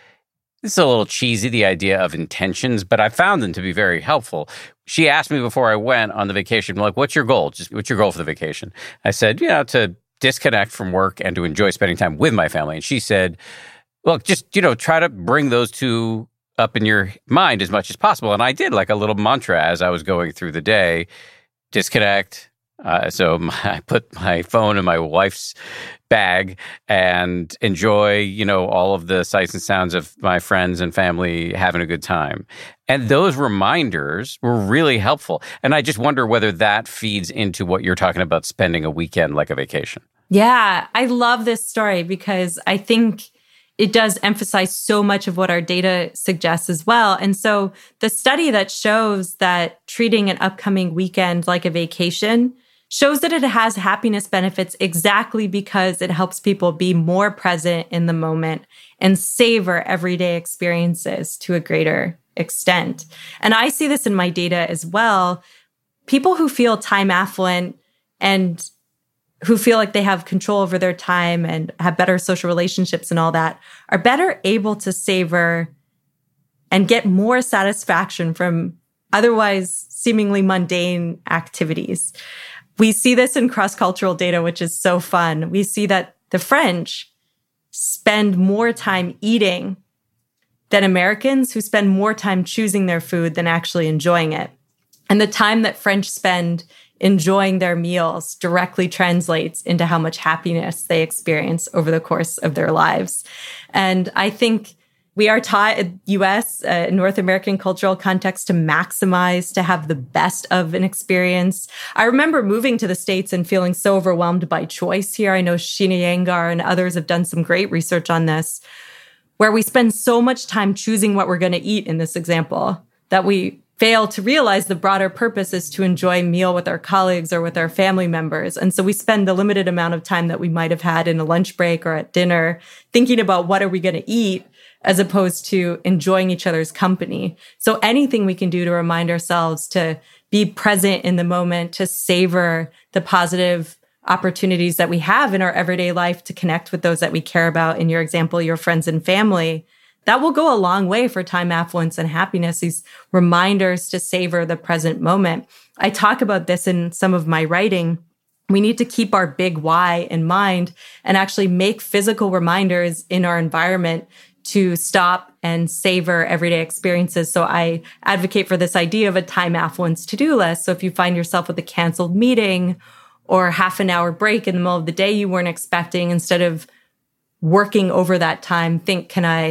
a little cheesy, the idea of intentions, but I found them to be very helpful. She asked me before I went on the vacation, like, what's your goal? What's your goal for the vacation? I said, to disconnect from work and to enjoy spending time with my family. And she said, well, just, try to bring those two up in your mind as much as possible. And I did like a little mantra as I was going through the day. Disconnect. So I put my phone in my wife's bag and enjoy, all of the sights and sounds of my friends and family having a good time. And those reminders were really helpful. And I just wonder whether that feeds into what you're talking about, spending a weekend like a vacation. Yeah, I love this story because I think it does emphasize so much of what our data suggests as well. And so the study that shows that treating an upcoming weekend like a vacation shows that it has happiness benefits exactly because it helps people be more present in the moment and savor everyday experiences to a greater extent. And I see this in my data as well. People who feel time affluent and who feel like they have control over their time and have better social relationships and all that are better able to savor and get more satisfaction from otherwise seemingly mundane activities. We see this in cross-cultural data, which is so fun. We see that the French spend more time eating than Americans, who spend more time choosing their food than actually enjoying it. And the time that French spend enjoying their meals directly translates into how much happiness they experience over the course of their lives. And I think we are taught in U.S., North American cultural context to maximize, to have the best of an experience. I remember moving to the States and feeling so overwhelmed by choice here. I know Sheena Iyengar and others have done some great research on this, where we spend so much time choosing what we're going to eat in this example that we fail to realize the broader purpose is to enjoy a meal with our colleagues or with our family members. And so we spend the limited amount of time that we might have had in a lunch break or at dinner thinking about what are we going to eat as opposed to enjoying each other's company. So anything we can do to remind ourselves to be present in the moment, to savor the positive opportunities that we have in our everyday life to connect with those that we care about, in your example, your friends and family, that will go a long way for time affluence and happiness, these reminders to savor the present moment. I talk about this in some of my writing. We need to keep our big why in mind and actually make physical reminders in our environment to stop and savor everyday experiences. So I advocate for this idea of a time affluence to-do list. So if you find yourself with a canceled meeting or half an hour break in the middle of the day you weren't expecting, instead of working over that time, think, can I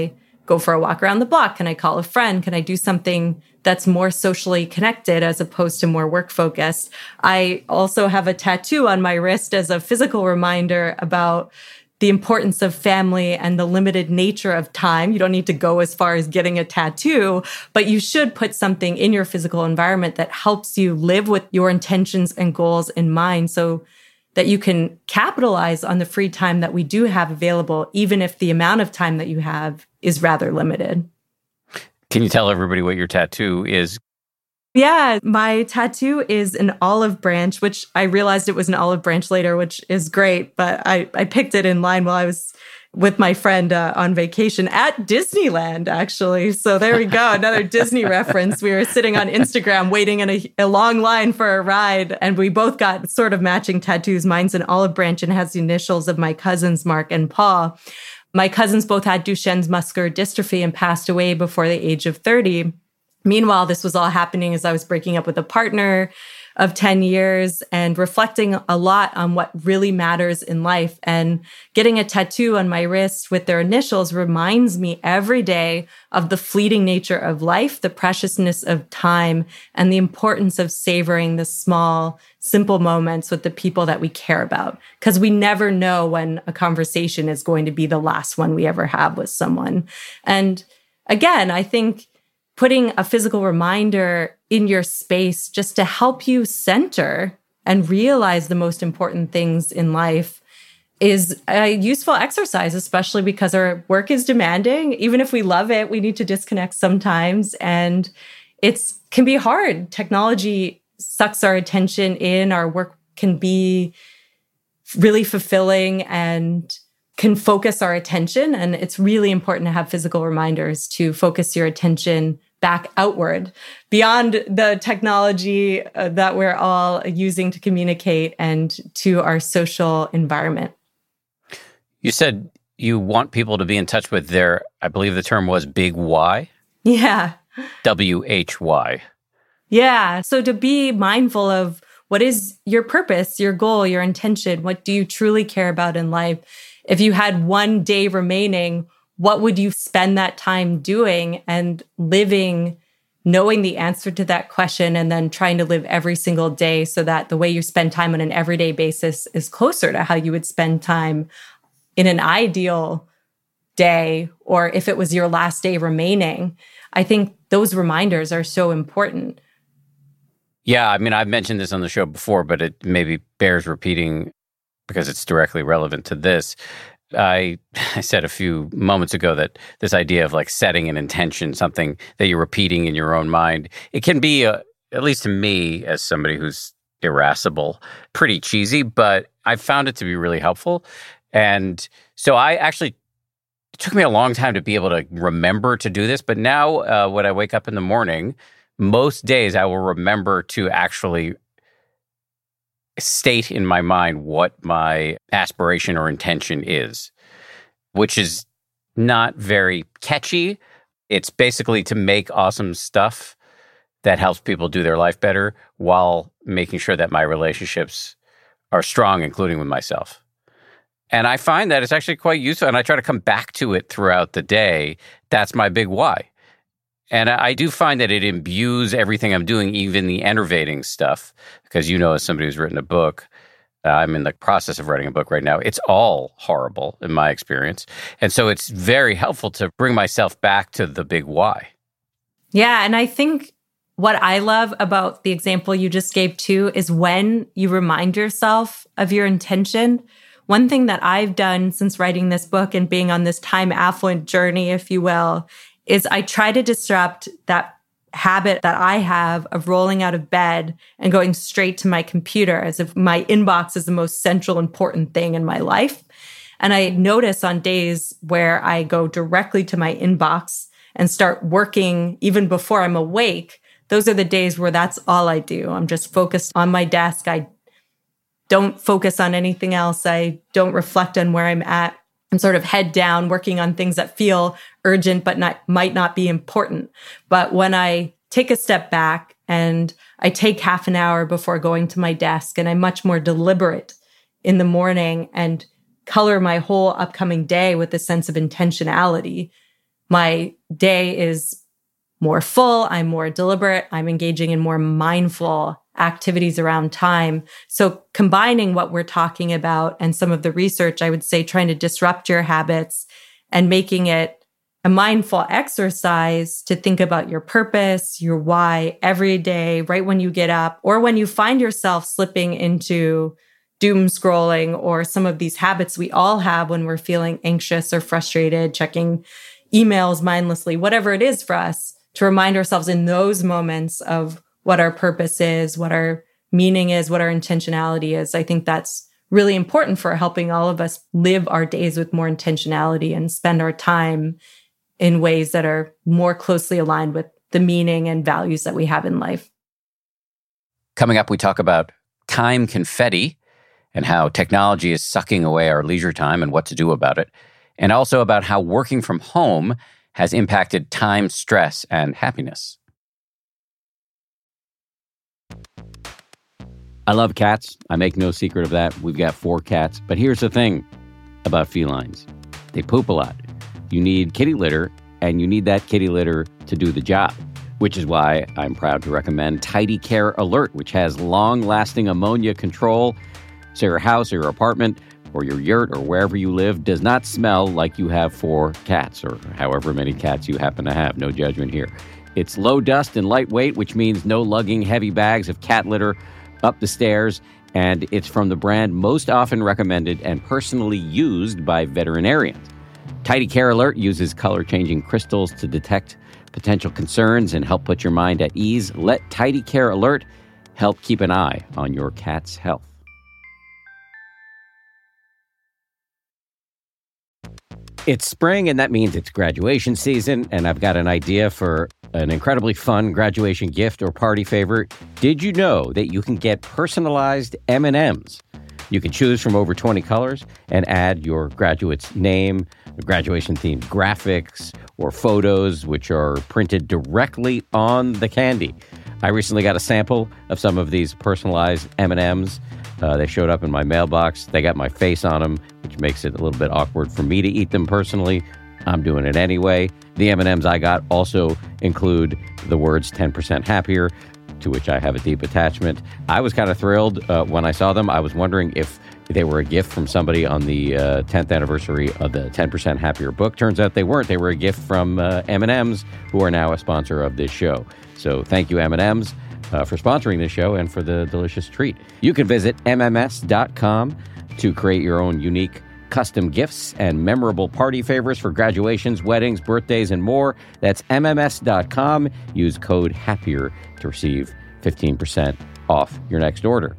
go for a walk around the block? Can I call a friend? Can I do something that's more socially connected as opposed to more work focused? I also have a tattoo on my wrist as a physical reminder about the importance of family and the limited nature of time. You don't need to go as far as getting a tattoo, but you should put something in your physical environment that helps you live with your intentions and goals in mind so that you can capitalize on the free time that we do have available, even if the amount of time that you have is rather limited. Can you tell everybody what your tattoo is? Yeah, my tattoo is an olive branch, which I realized it was an olive branch later, which is great. But I picked it in line while I was with my friend on vacation at Disneyland, actually. So there we go. Another Disney reference. We were sitting on Instagram waiting in a long line for a ride. And we both got sort of matching tattoos. Mine's an olive branch and has the initials of my cousins, Mark and Paul. My cousins both had Duchenne's muscular dystrophy and passed away before the age of 30. Meanwhile, this was all happening as I was breaking up with a partner of 10 years and reflecting a lot on what really matters in life. And getting a tattoo on my wrist with their initials reminds me every day of the fleeting nature of life, the preciousness of time, and the importance of savoring the small, simple moments with the people that we care about. Because we never know when a conversation is going to be the last one we ever have with someone. And again, I think putting a physical reminder in your space just to help you center and realize the most important things in life is a useful exercise, especially because our work is demanding. Even if we love it, we need to disconnect sometimes. And it can be hard. Technology sucks our attention in. Our work can be really fulfilling and can focus our attention. And it's really important to have physical reminders to focus your attention back outward, beyond the technology that we're all using to communicate and to our social environment. You said you want people to be in touch with their, I believe the term was big why? Yeah. WHY. Yeah. So to be mindful of what is your purpose, your goal, your intention, what do you truly care about in life? If you had one day remaining, what would you spend that time doing and living, knowing the answer to that question, and then trying to live every single day so that the way you spend time on an everyday basis is closer to how you would spend time in an ideal day, or if it was your last day remaining. I think those reminders are so important. Yeah, I mean, I've mentioned this on the show before, but it maybe bears repeating because it's directly relevant to this. I said a few moments ago that this idea of like setting an intention, something that you're repeating in your own mind, it can be, at least to me, as somebody who's irascible, pretty cheesy, but I've found it to be really helpful. And so it took me a long time to be able to remember to do this, but now when I wake up in the morning, most days I will remember to actually state in my mind what my aspiration or intention is, which is not very catchy. It's basically to make awesome stuff that helps people do their life better while making sure that my relationships are strong, including with myself. And I find that it's actually quite useful, and I try to come back to it throughout the day. That's my big why. And I do find that it imbues everything I'm doing, even the enervating stuff, because as somebody who's written a book, I'm in the process of writing a book right now. It's all horrible in my experience. And so it's very helpful to bring myself back to the big why. Yeah. And I think what I love about the example you just gave too is when you remind yourself of your intention. One thing that I've done since writing this book and being on this time affluent journey, if you will, is I try to disrupt that habit that I have of rolling out of bed and going straight to my computer as if my inbox is the most central, important thing in my life. And I notice on days where I go directly to my inbox and start working even before I'm awake, those are the days where that's all I do. I'm just focused on my desk. I don't focus on anything else. I don't reflect on where I'm at. I'm sort of head down working on things that feel urgent but might not be important. But when I take a step back and I take half an hour before going to my desk and I'm much more deliberate in the morning and color my whole upcoming day with a sense of intentionality, my day is more full, I'm more deliberate, I'm engaging in more mindful activities around time. So combining what we're talking about and some of the research, I would say trying to disrupt your habits and making it a mindful exercise to think about your purpose, your why every day, right when you get up, or when you find yourself slipping into doom scrolling or some of these habits we all have when we're feeling anxious or frustrated, checking emails mindlessly, whatever it is for us, to remind ourselves in those moments of what our purpose is, what our meaning is, what our intentionality is. I think that's really important for helping all of us live our days with more intentionality and spend our time in ways that are more closely aligned with the meaning and values that we have in life. Coming up, we talk about time confetti and how technology is sucking away our leisure time and what to do about it, and also about how working from home has impacted time, stress, and happiness. I love cats. I make no secret of that. We've got 4 cats. But here's the thing about felines. They poop a lot. You need kitty litter, and you need that kitty litter to do the job, which is why I'm proud to recommend Tidy Care Alert, which has long-lasting ammonia control, so your house or your apartment or your yurt or wherever you live does not smell like you have 4 cats or however many cats you happen to have. No judgment here. It's low dust and lightweight, which means no lugging heavy bags of cat litter up the stairs, and it's from the brand most often recommended and personally used by veterinarians. Tidy Care Alert uses color-changing crystals to detect potential concerns and help put your mind at ease. Let Tidy Care Alert help keep an eye on your cat's health. It's spring, and that means it's graduation season, and I've got an idea for an incredibly fun graduation gift or party favor. Did you know that you can get personalized M&Ms? You can choose from over 20 colors and add your graduate's name, graduation-themed graphics, or photos, which are printed directly on the candy. I recently got a sample of some of these personalized M&Ms. They showed up in my mailbox. They got my face on them, which makes it a little bit awkward for me to eat them personally. I'm doing it anyway. The M&Ms I got also include the words 10% happier, to which I have a deep attachment. I was kind of thrilled when I saw them. I was wondering if they were a gift from somebody on the 10th anniversary of the 10% Happier book. Turns out they weren't. They were a gift from M&Ms, who are now a sponsor of this show. So thank you, M&Ms. For sponsoring this show and for the delicious treat. You can visit MMS.com to create your own unique custom gifts and memorable party favors for graduations, weddings, birthdays, and more. That's MMS.com. Use code HAPPIER to receive 15% off your next order.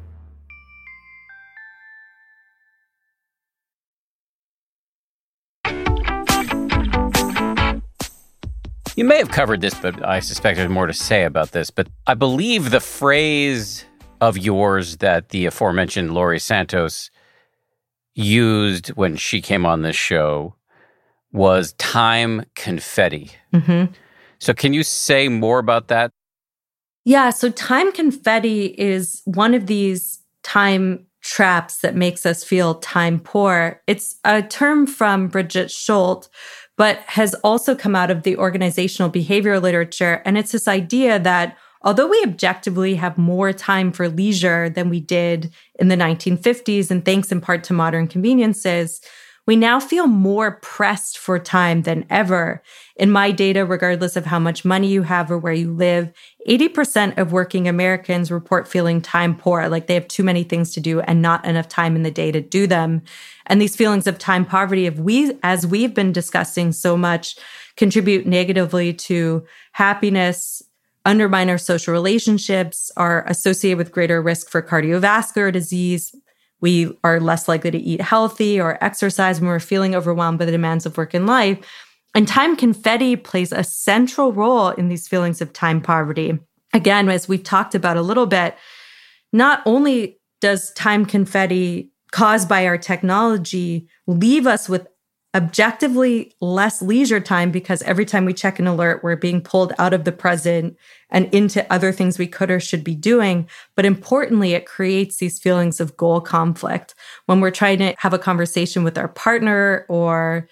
You may have covered this, but I suspect there's more to say about this. But I believe the phrase of yours that the aforementioned Laurie Santos used when she came on this show was time confetti. Mm-hmm. So can you say more about that? Yeah, so time confetti is one of these time traps that makes us feel time poor. It's a term from Bridget Schultz, but has also come out of the organizational behavior literature. And it's this idea that although we objectively have more time for leisure than we did in the 1950s, and thanks in part to modern conveniences, we now feel more pressed for time than ever. In my data, regardless of how much money you have or where you live, 80% of working Americans report feeling time poor, like they have too many things to do and not enough time in the day to do them. And these feelings of time poverty, as we've been discussing so much, contribute negatively to happiness, undermine our social relationships, are associated with greater risk for cardiovascular disease. We are less likely to eat healthy or exercise when we're feeling overwhelmed by the demands of work and life. And time confetti plays a central role in these feelings of time poverty. Again, as we've talked about a little bit, not only does time confetti caused by our technology leave us with objectively less leisure time, because every time we check an alert, we're being pulled out of the present and into other things we could or should be doing. But importantly, it creates these feelings of goal conflict. When we're trying to have a conversation with our partner or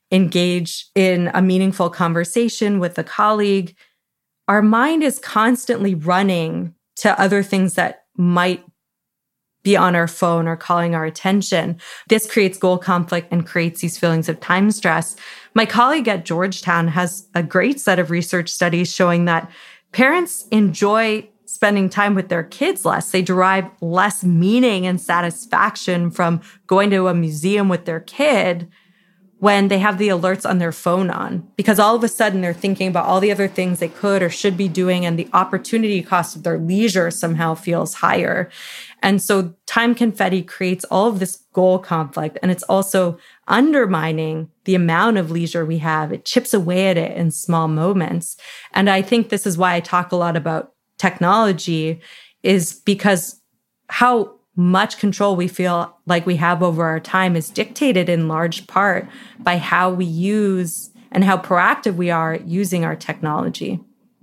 engage in a meaningful conversation with a colleague, our mind is constantly running to other things that might be on our phone or calling our attention. This creates goal conflict and creates these feelings of time stress. My colleague at Georgetown has a great set of research studies showing that parents enjoy spending time with their kids less. They derive less meaning and satisfaction from going to a museum with their kid when they have the alerts on their phone on, because all of a sudden they're thinking about all the other things they could or should be doing, and the opportunity cost of their leisure somehow feels higher. And so time confetti creates all of this goal conflict, and it's also undermining the amount of leisure we have. It chips away at it in small moments. And I think this is why I talk a lot about technology, is because how much control we feel like we have over our time is dictated in large part by how we use and how proactive we are using our technology.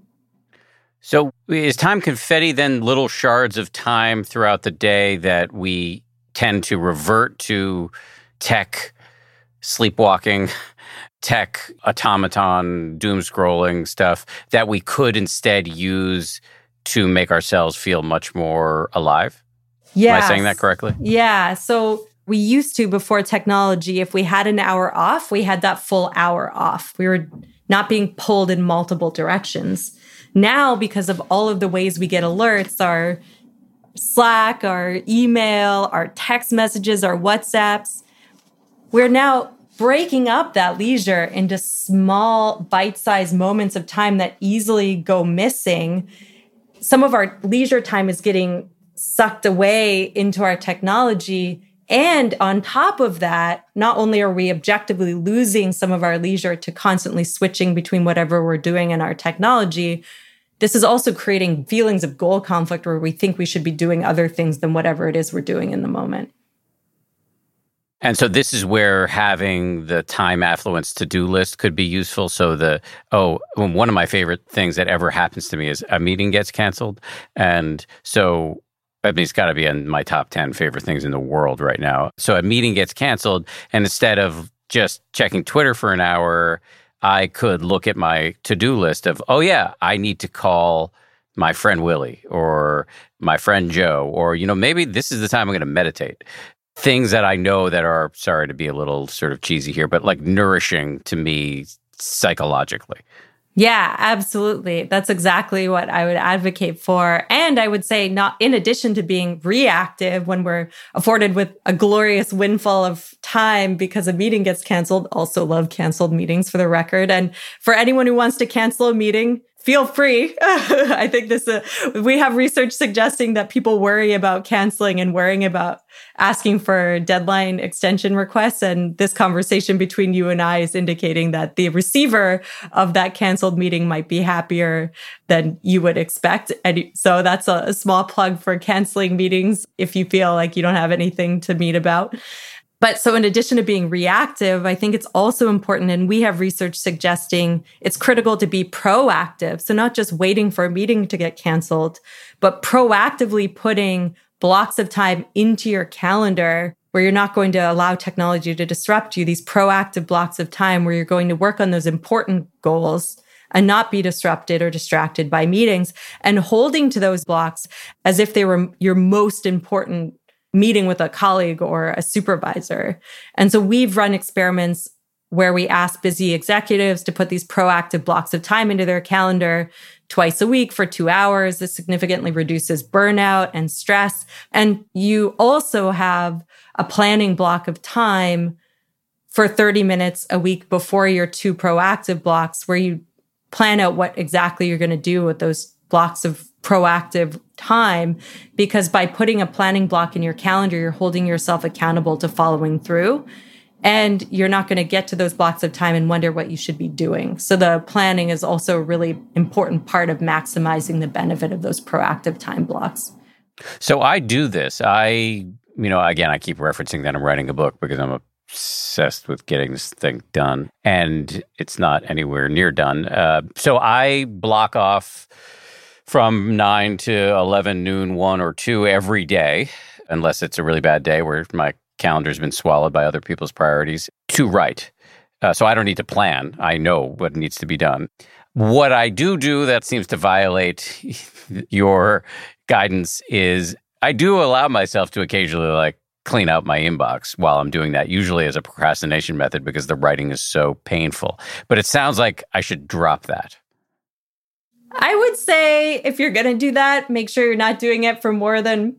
So is time confetti then little shards of time throughout the day that we tend to revert to tech sleepwalking, tech automaton, doom scrolling stuff that we could instead use to make ourselves feel much more alive? Yes. Am I saying that correctly? Yeah. So we used to, before technology, if we had an hour off, we had that full hour off. We were not being pulled in multiple directions. Now, because of all of the ways we get alerts, our Slack, our email, our text messages, our WhatsApps, we're now breaking up that leisure into small bite-sized moments of time that easily go missing. Some of our leisure time is getting sucked away into our technology. And on top of that, not only are we objectively losing some of our leisure to constantly switching between whatever we're doing in our technology, this is also creating feelings of goal conflict where we think we should be doing other things than whatever it is we're doing in the moment. And so this is where having the time affluence to-do list could be useful. So one of my favorite things that ever happens to me is a meeting gets canceled. And so it's got to be in my top 10 favorite things in the world right now. So a meeting gets canceled, and instead of just checking Twitter for an hour, I could look at my to-do list of, I need to call my friend Willie or my friend Joe, or, maybe this is the time I'm going to meditate. Things that I know that are, sorry to be a little sort of cheesy here, but like nourishing to me psychologically. Yeah, absolutely. That's exactly what I would advocate for. And I would say, not in addition to being reactive when we're afforded with a glorious windfall of time because a meeting gets canceled, also love canceled meetings for the record. And for anyone who wants to cancel a meeting, feel free. I think we have research suggesting that people worry about canceling and worrying about asking for deadline extension requests. And this conversation between you and I is indicating that the receiver of that canceled meeting might be happier than you would expect. And so that's a small plug for canceling meetings if you feel like you don't have anything to meet about. But so in addition to being reactive, I think it's also important, and we have research suggesting it's critical to be proactive. So not just waiting for a meeting to get canceled, but proactively putting blocks of time into your calendar where you're not going to allow technology to disrupt you, these proactive blocks of time where you're going to work on those important goals and not be disrupted or distracted by meetings, and holding to those blocks as if they were your most important meeting with a colleague or a supervisor. And so we've run experiments where we ask busy executives to put these proactive blocks of time into their calendar twice a week for 2 hours. This significantly reduces burnout and stress. And you also have a planning block of time for 30 minutes a week before your 2 proactive blocks, where you plan out what exactly you're going to do with those blocks of proactive time, because by putting a planning block in your calendar, you're holding yourself accountable to following through, and you're not going to get to those blocks of time and wonder what you should be doing. So the planning is also a really important part of maximizing the benefit of those proactive time blocks. So I do this. Again, I keep referencing that I'm writing a book because I'm obsessed with getting this thing done, and it's not anywhere near done. So I block off from 9 to 11, noon, 1 or 2 every day, unless it's a really bad day where my calendar's been swallowed by other people's priorities, to write. So I don't need to plan. I know what needs to be done. What I do that seems to violate your guidance is I do allow myself to occasionally clean out my inbox while I'm doing that, usually as a procrastination method because the writing is so painful. But it sounds like I should drop that. I would say if you're going to do that, make sure you're not doing it for more than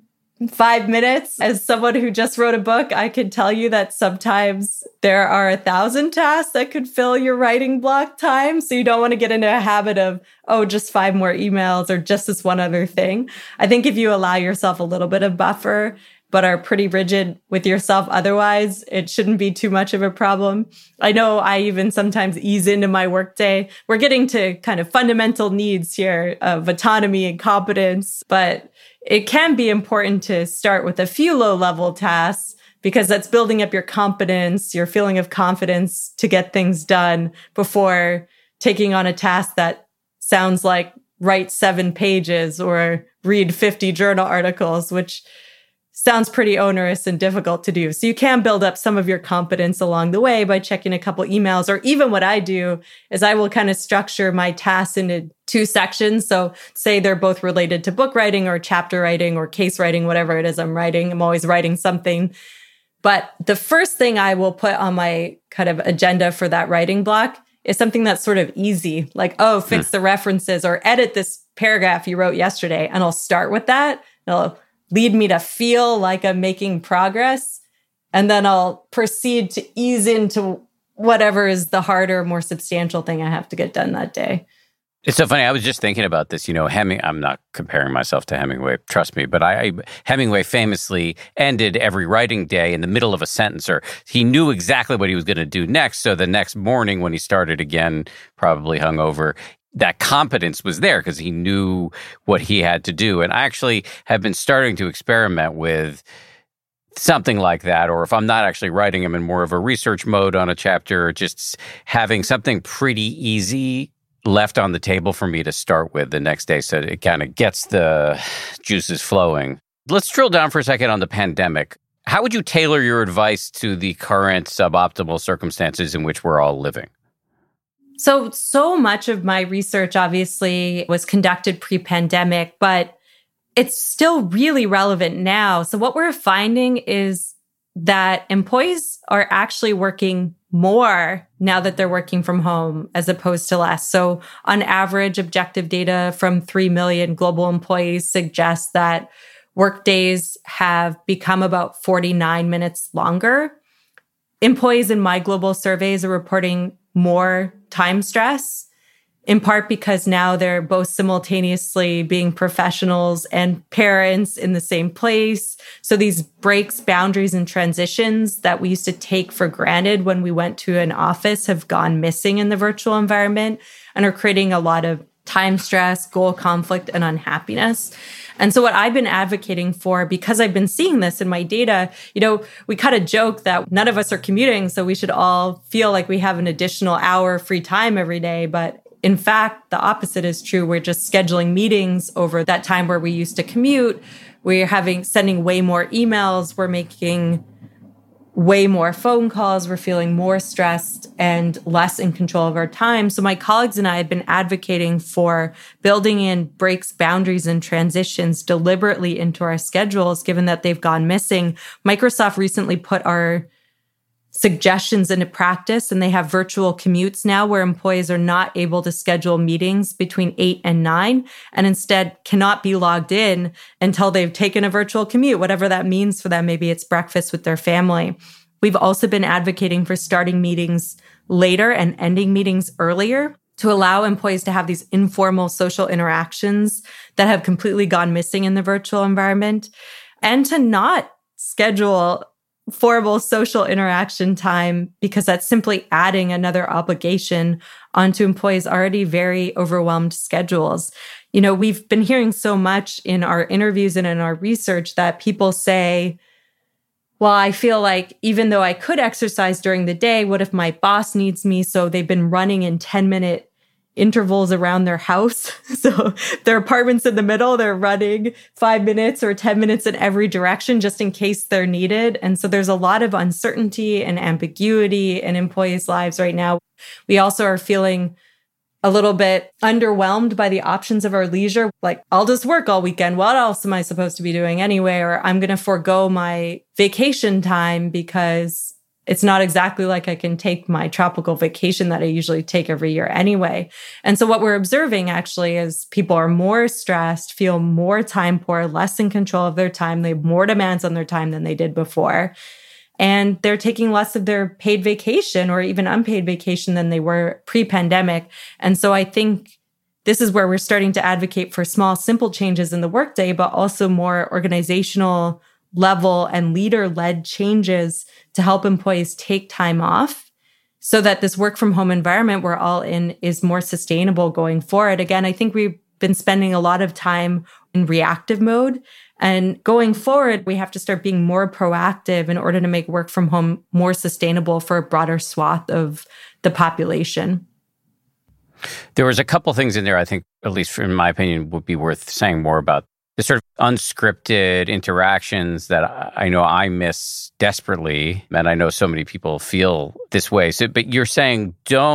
5 minutes. As someone who just wrote a book, I could tell you that sometimes there are 1,000 tasks that could fill your writing block time. So you don't want to get into a habit of, just 5 more emails or just this one other thing. I think if you allow yourself a little bit of buffer, but are pretty rigid with yourself otherwise, it shouldn't be too much of a problem. I know I even sometimes ease into my workday. We're getting to kind of fundamental needs here of autonomy and competence, but it can be important to start with a few low-level tasks because that's building up your confidence, your feeling of confidence to get things done before taking on a task that sounds like write 7 pages or read 50 journal articles, which sounds pretty onerous and difficult to do. So you can build up some of your confidence along the way by checking a couple emails, or even what I do is I will kind of structure my tasks into 2 sections. So say they're both related to book writing or chapter writing or case writing, whatever it is I'm writing. I'm always writing something. But the first thing I will put on my kind of agenda for that writing block is something that's sort of easy, like, fix the references or edit this paragraph you wrote yesterday. And I'll start with that. It'll lead me to feel like I'm making progress. And then I'll proceed to ease into whatever is the harder, more substantial thing I have to get done that day. It's so funny. I was just thinking about this. I'm not comparing myself to Hemingway, trust me, but Hemingway famously ended every writing day in the middle of a sentence, or he knew exactly what he was going to do next. So the next morning when he started again, probably hungover, that competence was there because he knew what he had to do. And I actually have been starting to experiment with something like that, or if I'm not actually writing, I'm in more of a research mode on a chapter, just having something pretty easy left on the table for me to start with the next day so it kind of gets the juices flowing. Let's drill down for a second on the pandemic. How would you tailor your advice to the current suboptimal circumstances in which we're all living? So much of my research obviously was conducted pre-pandemic, but it's still really relevant now. So what we're finding is that employees are actually working more now that they're working from home as opposed to less. So on average, objective data from 3 million global employees suggests that work days have become about 49 minutes longer. Employees in my global surveys are reporting more time stress, in part because now they're both simultaneously being professionals and parents in the same place. So these breaks, boundaries, and transitions that we used to take for granted when we went to an office have gone missing in the virtual environment and are creating a lot of time stress, goal conflict, and unhappiness. And so what I've been advocating for, because I've been seeing this in my data, we kind of joke that none of us are commuting, so we should all feel like we have an additional hour free time every day. But in fact, the opposite is true. We're just scheduling meetings over that time where we used to commute. We're sending way more emails. We're making way more phone calls. We're feeling more stressed and less in control of our time. So my colleagues and I have been advocating for building in breaks, boundaries, and transitions deliberately into our schedules, given that they've gone missing. Microsoft recently put our suggestions into practice, and they have virtual commutes now where employees are not able to schedule meetings between 8 and 9 and instead cannot be logged in until they've taken a virtual commute, whatever that means for them. Maybe it's breakfast with their family. We've also been advocating for starting meetings later and ending meetings earlier to allow employees to have these informal social interactions that have completely gone missing in the virtual environment, and to not schedule formal social interaction time because that's simply adding another obligation onto employees' already very overwhelmed schedules. We've been hearing so much in our interviews and in our research that people say, well, I feel like even though I could exercise during the day, what if my boss needs me? So they've been running in 10-minute intervals around their house. So their apartment's in the middle, they're running 5 minutes or 10 minutes in every direction just in case they're needed. And so there's a lot of uncertainty and ambiguity in employees' lives right now. We also are feeling a little bit underwhelmed by the options of our leisure. Like, I'll just work all weekend. What else am I supposed to be doing anyway? Or I'm going to forego my vacation time because it's not exactly like I can take my tropical vacation that I usually take every year anyway. And so what we're observing actually is people are more stressed, feel more time poor, less in control of their time. They have more demands on their time than they did before. And they're taking less of their paid vacation or even unpaid vacation than they were pre-pandemic. And so I think this is where we're starting to advocate for small, simple changes in the workday, but also more organizational level and leader-led changes to help employees take time off so that this work from home environment we're all in is more sustainable going forward. Again, I think we've been spending a lot of time in reactive mode. And going forward, we have to start being more proactive in order to make work from home more sustainable for a broader swath of the population. There was a couple things in there I think, at least in my opinion, would be worth saying more about. The sort of unscripted interactions that I know I miss desperately, and I know so many people feel this way. So, but you're saying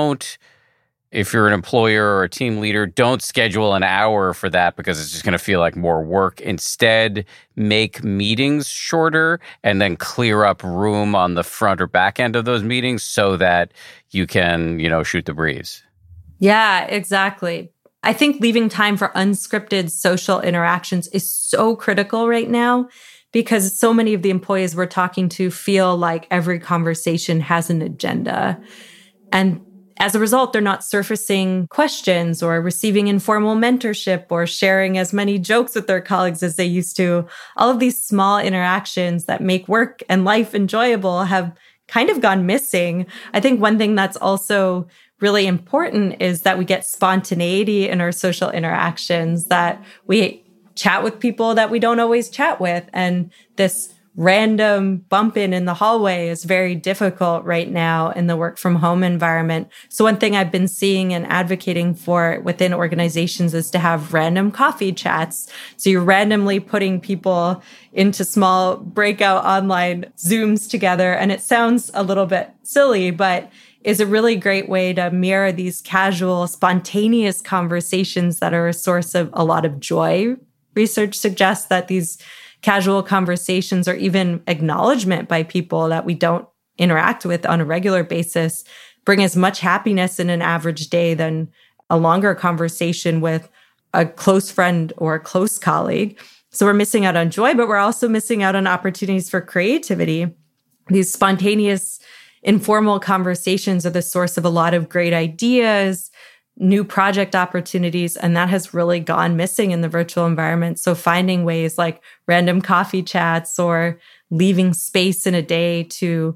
if you're an employer or a team leader, don't schedule an hour for that because it's just going to feel like more work. Instead, make meetings shorter and then clear up room on the front or back end of those meetings so that you can, shoot the breeze. Yeah, exactly. I think leaving time for unscripted social interactions is so critical right now because so many of the employees we're talking to feel like every conversation has an agenda. And as a result, they're not surfacing questions or receiving informal mentorship or sharing as many jokes with their colleagues as they used to. All of these small interactions that make work and life enjoyable have kind of gone missing. I think one thing that's also really important is that we get spontaneity in our social interactions, that we chat with people that we don't always chat with. And this random bump in the hallway is very difficult right now in the work from home environment. So one thing I've been seeing and advocating for within organizations is to have random coffee chats. So you're randomly putting people into small breakout online Zooms together. And it sounds a little bit silly, but is a really great way to mirror these casual, spontaneous conversations that are a source of a lot of joy. Research suggests that these casual conversations or even acknowledgement by people that we don't interact with on a regular basis bring as much happiness in an average day than a longer conversation with a close friend or a close colleague. So we're missing out on joy, but we're also missing out on opportunities for creativity. These spontaneous, informal conversations are the source of a lot of great ideas, new project opportunities, and that has really gone missing in the virtual environment. So finding ways like random coffee chats or leaving space in a day to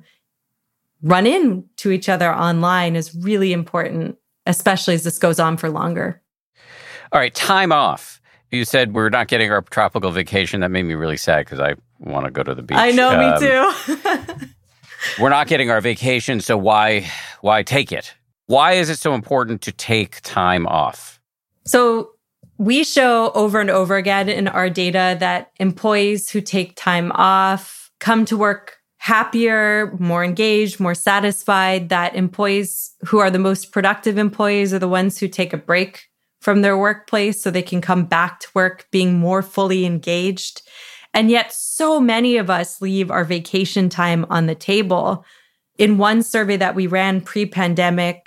run into each other online is really important, especially as this goes on for longer. All right, time off. You said we're not getting our tropical vacation. That made me really sad because I want to go to the beach. I know, me too. We're not getting our vacation, so why take it? Why is it so important to take time off? So we show over and over again in our data that employees who take time off come to work happier, more engaged, more satisfied, that employees who are the most productive employees are the ones who take a break from their workplace so they can come back to work being more fully engaged. And yet so many of us leave our vacation time on the table. In one survey that we ran pre-pandemic,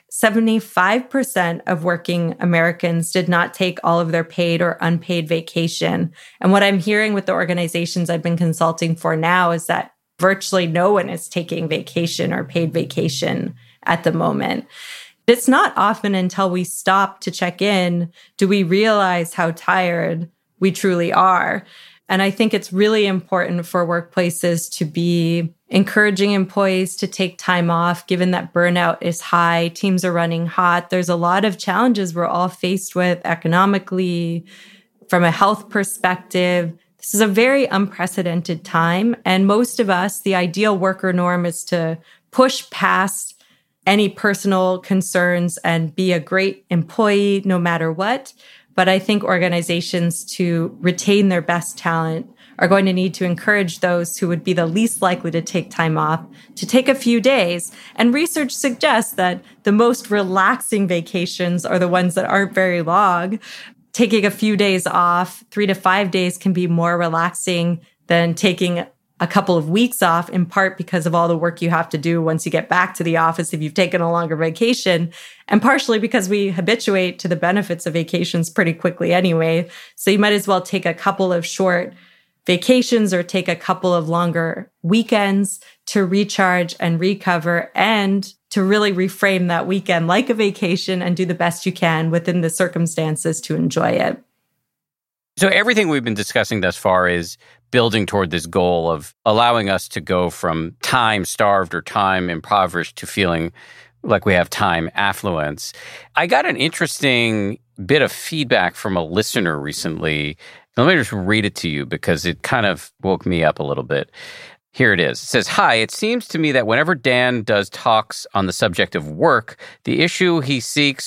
75% of working Americans did not take all of their paid or unpaid vacation. And what I'm hearing with the organizations I've been consulting for now is that virtually no one is taking vacation or paid vacation at the moment. It's not often until we stop to check in do we realize how tired we truly are. And I think it's really important for workplaces to be encouraging employees to take time off, given that burnout is high, teams are running hot. There's a lot of challenges we're all faced with economically, from a health perspective. This is a very unprecedented time. And most of us, the ideal worker norm is to push past any personal concerns and be a great employee no matter what. But I think organizations, to retain their best talent, are going to need to encourage those who would be the least likely to take time off to take a few days. And research suggests that the most relaxing vacations are the ones that aren't very long. Taking a few days off, 3 to 5 days, can be more relaxing than taking a couple of weeks off, in part because of all the work you have to do once you get back to the office if you've taken a longer vacation, and partially because we habituate to the benefits of vacations pretty quickly anyway. So you might as well take a couple of short vacations or take a couple of longer weekends to recharge and recover, and to really reframe that weekend like a vacation and do the best you can within the circumstances to enjoy it. So everything we've been discussing thus far is building toward this goal of allowing us to go from time-starved or time-impoverished to feeling like we have time affluence. I got an interesting bit of feedback from a listener recently. Let me just read it to you because it kind of woke me up a little bit. Here it is. It says, "Hi, it seems to me that whenever Dan does talks on the subject of work, the issue he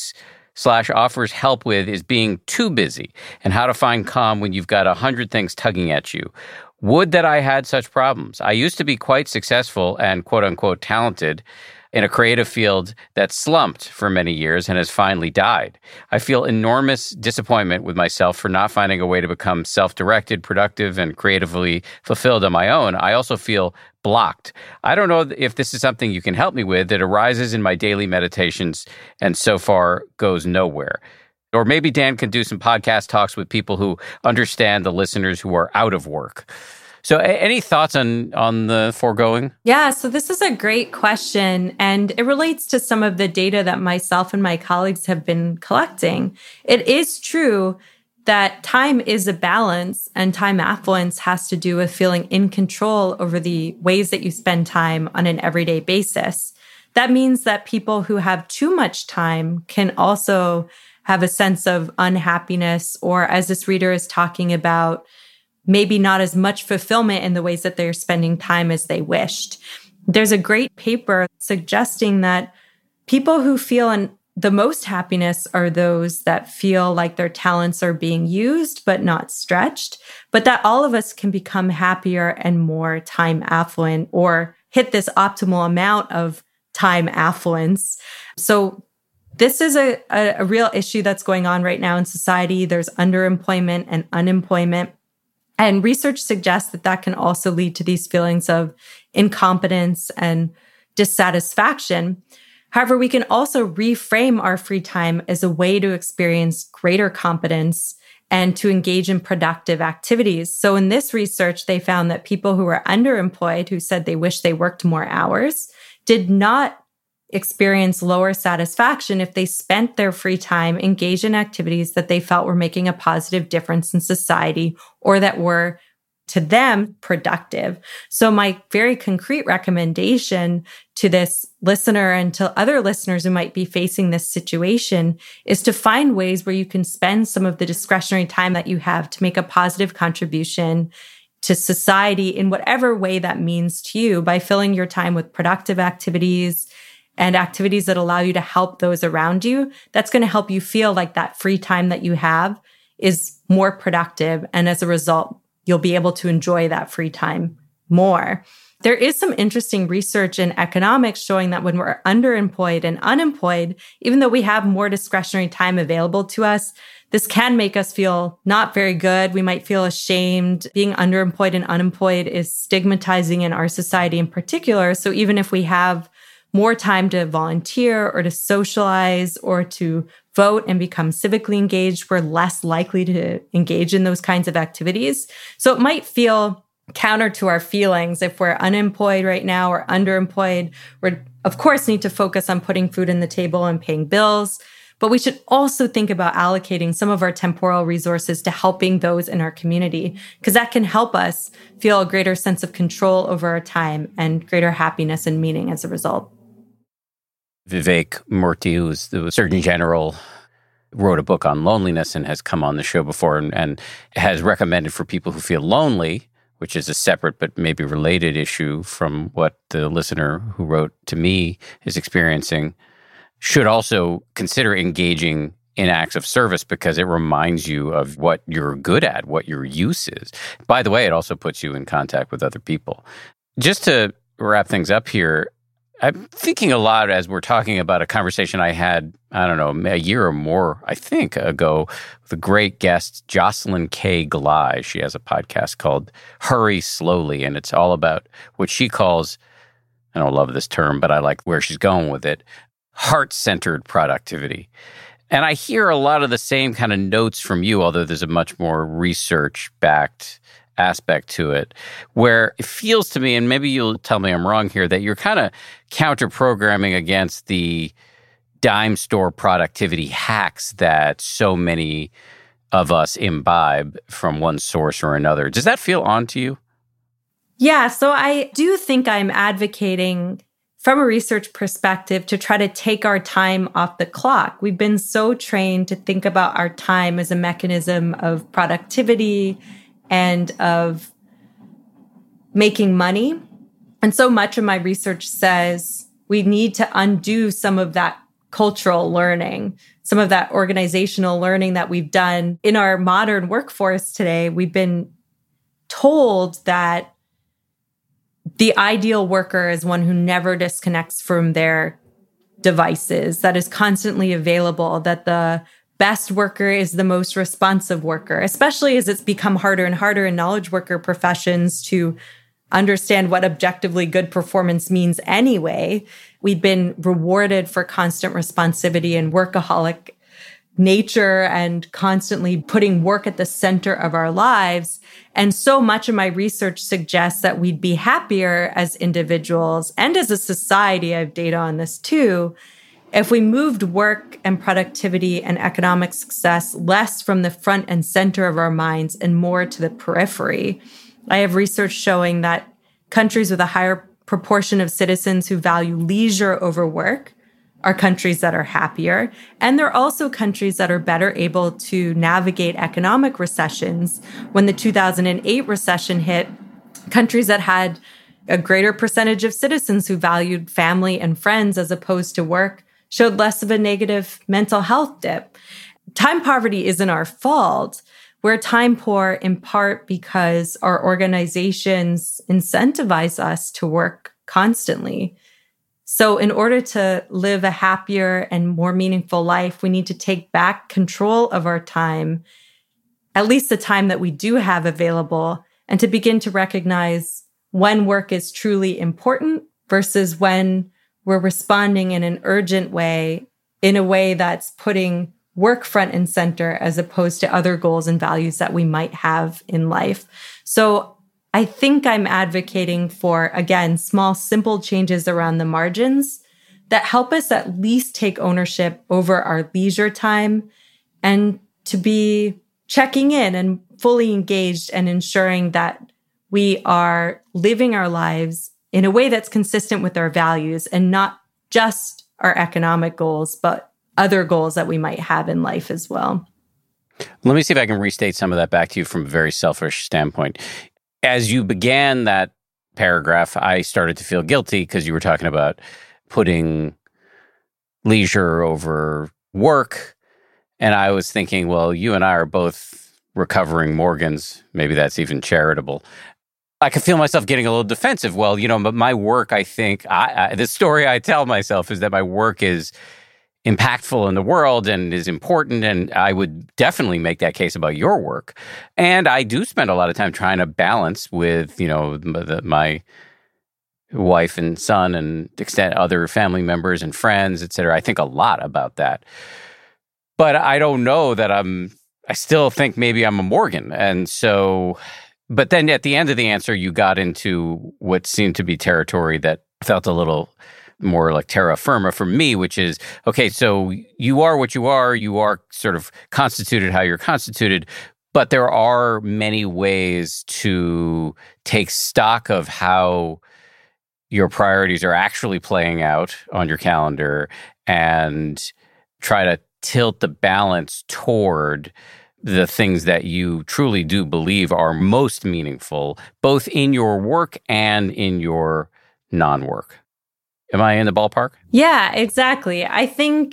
seeks/offers help with is being too busy and how to find calm when you've got 100 things tugging at you. Would that I had such problems. I used to be quite successful and quote-unquote talented in a creative field that slumped for many years and has finally died. I feel enormous disappointment with myself for not finding a way to become self-directed, productive, and creatively fulfilled on my own. I also feel blocked. I don't know if this is something you can help me with. It arises in my daily meditations and so far goes nowhere." Or maybe Dan can do some podcast talks with people who understand the listeners who are out of work. So any thoughts on the foregoing? Yeah, so this is a great question, and it relates to some of the data that myself and my colleagues have been collecting. It is true that time is a balance, and time affluence has to do with feeling in control over the ways that you spend time on an everyday basis. That means that people who have too much time can also have a sense of unhappiness, or, as this reader is talking about, maybe not as much fulfillment in the ways that they're spending time as they wished. There's a great paper suggesting that people who feel the most happiness are those that feel like their talents are being used but not stretched, but that all of us can become happier and more time affluent, or hit this optimal amount of time affluence. So this is a real issue that's going on right now in society. There's underemployment and unemployment. And research suggests that that can also lead to these feelings of incompetence and dissatisfaction. However, we can also reframe our free time as a way to experience greater competence and to engage in productive activities. So in this research, they found that people who were underemployed, who said they wish they worked more hours, did not experience lower satisfaction if they spent their free time engaged in activities that they felt were making a positive difference in society or that were, to them, productive. So my very concrete recommendation to this listener and to other listeners who might be facing this situation is to find ways where you can spend some of the discretionary time that you have to make a positive contribution to society in whatever way that means to you, by filling your time with productive activities and activities that allow you to help those around you. That's going to help you feel like that free time that you have is more productive. And as a result, you'll be able to enjoy that free time more. There is some interesting research in economics showing that when we're underemployed and unemployed, even though we have more discretionary time available to us, this can make us feel not very good. We might feel ashamed. Being underemployed and unemployed is stigmatizing in our society in particular. So even if we have more time to volunteer or to socialize or to vote and become civically engaged, we're less likely to engage in those kinds of activities. So it might feel counter to our feelings if we're unemployed right now or underemployed. We, of course, need to focus on putting food on the table and paying bills, but we should also think about allocating some of our temporal resources to helping those in our community, because that can help us feel a greater sense of control over our time and greater happiness and meaning as a result. Vivek Murthy, who's the Surgeon General, wrote a book on loneliness and has come on the show before and has recommended for people who feel lonely, which is a separate but maybe related issue from what the listener who wrote to me is experiencing, should also consider engaging in acts of service because it reminds you of what you're good at, what your use is. By the way, it also puts you in contact with other people. Just to wrap things up here, I'm thinking a lot as we're talking about a conversation I had, I don't know, a year or more, I think, ago with a great guest, Jocelyn K. Glei. She has a podcast called Hurry Slowly, and it's all about what she calls, I don't love this term, but I like where she's going with it, heart-centered productivity. And I hear a lot of the same kind of notes from you, although there's a much more research-backed aspect to it, where it feels to me, and maybe you'll tell me I'm wrong here, that you're kind of counter-programming against the dime store productivity hacks that so many of us imbibe from one source or another. Does that feel on to you? Yeah, so I do think I'm advocating from a research perspective to try to take our time off the clock. We've been so trained to think about our time as a mechanism of productivity and of making money. And so much of my research says we need to undo some of that cultural learning, some of that organizational learning that we've done in our modern workforce today. We've been told that the ideal worker is one who never disconnects from their devices, that is constantly available, that the best worker is the most responsive worker, especially as it's become harder and harder in knowledge worker professions to understand what objectively good performance means anyway. We've been rewarded for constant responsivity and workaholic nature and constantly putting work at the center of our lives. And so much of my research suggests that we'd be happier as individuals and as a society, I have data on this too, if we moved work and productivity and economic success less from the front and center of our minds and more to the periphery. I have research showing that countries with a higher proportion of citizens who value leisure over work are countries that are happier. And they're also countries that are better able to navigate economic recessions. When the 2008 recession hit, countries that had a greater percentage of citizens who valued family and friends as opposed to work showed less of a negative mental health dip. Time poverty isn't our fault. We're time poor in part because our organizations incentivize us to work constantly. So in order to live a happier and more meaningful life, we need to take back control of our time, at least the time that we do have available, and to begin to recognize when work is truly important versus when we're responding in an urgent way, in a way that's putting work front and center as opposed to other goals and values that we might have in life. So I think I'm advocating for, again, small, simple changes around the margins that help us at least take ownership over our leisure time and to be checking in and fully engaged and ensuring that we are living our lives in a way that's consistent with our values and not just our economic goals, but other goals that we might have in life as well. Let me see if I can restate some of that back to you from a very selfish standpoint. As you began that paragraph, I started to feel guilty because you were talking about putting leisure over work. And I was thinking, well, you and I are both recovering Morgans. Maybe that's even charitable. I could feel myself getting a little defensive. Well, but my work, I think, the story I tell myself is that my work is impactful in the world and is important. And I would definitely make that case about your work. And I do spend a lot of time trying to balance with, my wife and son and extent other family members and friends, et cetera. I think a lot about that. But I don't know that I still think maybe I'm a Morgan. And so, but then at the end of the answer, you got into what seemed to be territory that felt a little more like terra firma for me, which is, okay, so you are what you are sort of constituted how you're constituted, but there are many ways to take stock of how your priorities are actually playing out on your calendar and try to tilt the balance toward the things that you truly do believe are most meaningful, both in your work and in your non-work. Am I in the ballpark? Yeah, exactly. I think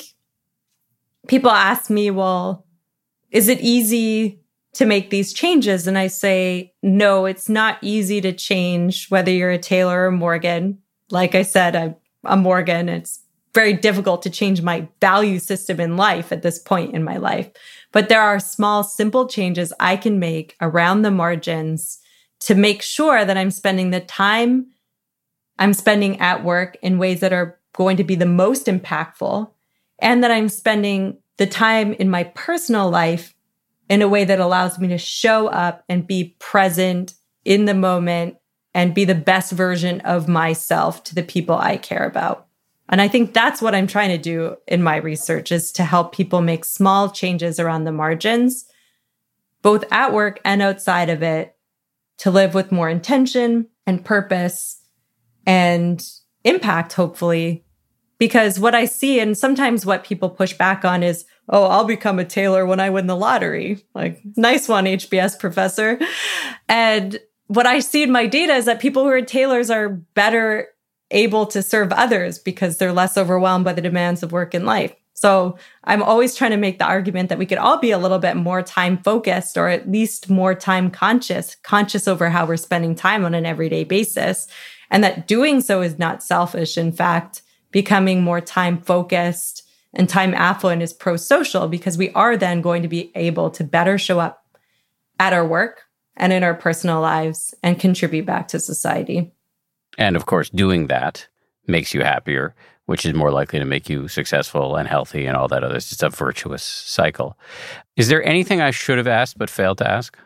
people ask me, well, is it easy to make these changes? And I say, no, it's not easy to change whether you're a Taylor or Morgan. Like I said, I'm Morgan. It's very difficult to change my value system in life at this point in my life. But there are small, simple changes I can make around the margins to make sure that I'm spending the time I'm spending at work in ways that are going to be the most impactful, and that I'm spending the time in my personal life in a way that allows me to show up and be present in the moment and be the best version of myself to the people I care about. And I think that's what I'm trying to do in my research, is to help people make small changes around the margins, both at work and outside of it, to live with more intention and purpose and impact, hopefully. Because what I see, and sometimes what people push back on is, oh, I'll become a Taylor when I win the lottery. Like, nice one, HBS professor. And what I see in my data is that people who are Taylors are better able to serve others because they're less overwhelmed by the demands of work and life. So I'm always trying to make the argument that we could all be a little bit more time focused, or at least more time conscious over how we're spending time on an everyday basis. And that doing so is not selfish. In fact, becoming more time focused and time affluent is pro-social, because we are then going to be able to better show up at our work and in our personal lives and contribute back to society. And of course, doing that makes you happier, which is more likely to make you successful and healthy and all that other. It's just a virtuous cycle. Is there anything I should have asked but failed to ask?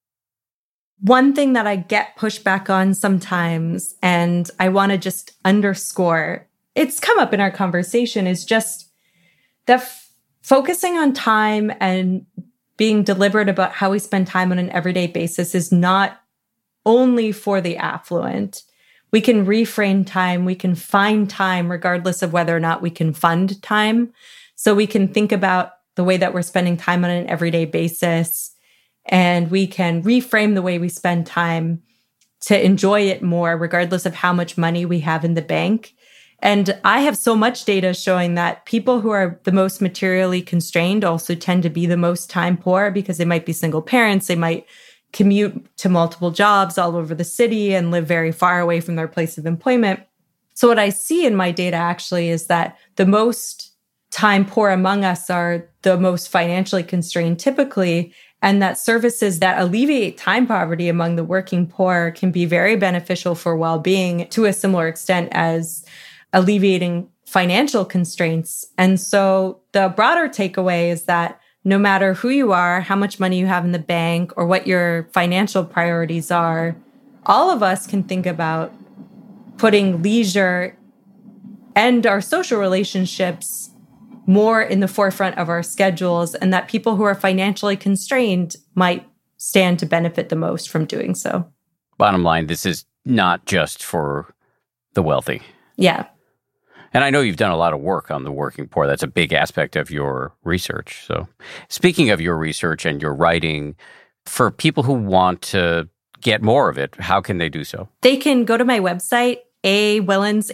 One thing that I get pushback on sometimes, and I want to just underscore, it's come up in our conversation, is just that focusing on time and being deliberate about how we spend time on an everyday basis is not only for the affluent. We can reframe time. We can find time regardless of whether or not we can fund time. So we can think about the way that we're spending time on an everyday basis, and we can reframe the way we spend time to enjoy it more, regardless of how much money we have in the bank. And I have so much data showing that people who are the most materially constrained also tend to be the most time poor, because they might be single parents. They might commute to multiple jobs all over the city and live very far away from their place of employment. So what I see in my data actually is that the most time poor among us are the most financially constrained typically, and that services that alleviate time poverty among the working poor can be very beneficial for well-being to a similar extent as alleviating financial constraints. And so the broader takeaway is that no matter who you are, how much money you have in the bank, or what your financial priorities are, all of us can think about putting leisure and our social relationships more in the forefront of our schedules, and that people who are financially constrained might stand to benefit the most from doing so. Bottom line, this is not just for the wealthy. Yeah. And I know you've done a lot of work on the working poor. That's a big aspect of your research. So speaking of your research and your writing, for people who want to get more of it, how can they do so? They can go to my website, awhillans,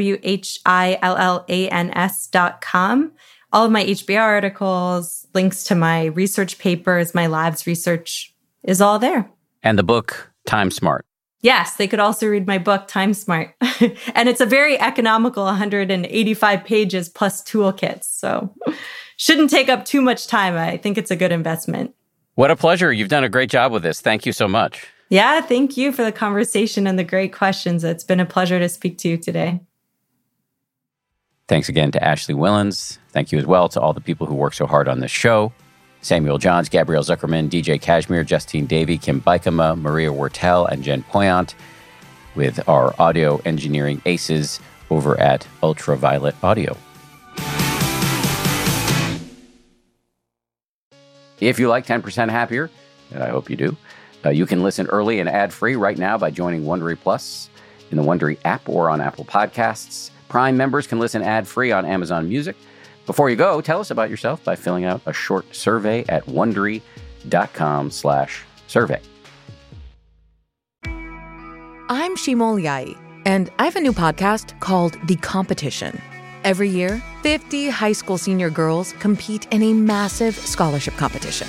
awhillans.com. All of my HBR articles, links to my research papers, my lab's research is all there. And the book, Time Smart. Yes, they could also read my book, Time Smart. And it's a very economical 185 pages plus toolkits. So shouldn't take up too much time. I think it's a good investment. What a pleasure. You've done a great job with this. Thank you so much. Yeah, thank you for the conversation and the great questions. It's been a pleasure to speak to you today. Thanks again to Ashley Whillans. Thank you as well to all the people who work so hard on this show. Samuel Johns, Gabrielle Zuckerman, DJ Kashmir, Justine Davey, Kim Bikema, Maria Wortel, and Jen Poyant, with our audio engineering aces over at Ultraviolet Audio. If you like 10% Happier, and I hope you do, you can listen early and ad-free right now by joining Wondery Plus in the Wondery app or on Apple Podcasts. Prime members can listen ad-free on Amazon Music. Before you go, tell us about yourself by filling out a short survey at Wondery.com/Happier. Wondery.com/survey. I'm Shimol Yai, and I have a new podcast called The Competition. Every year, 50 high school senior girls compete in a massive scholarship competition.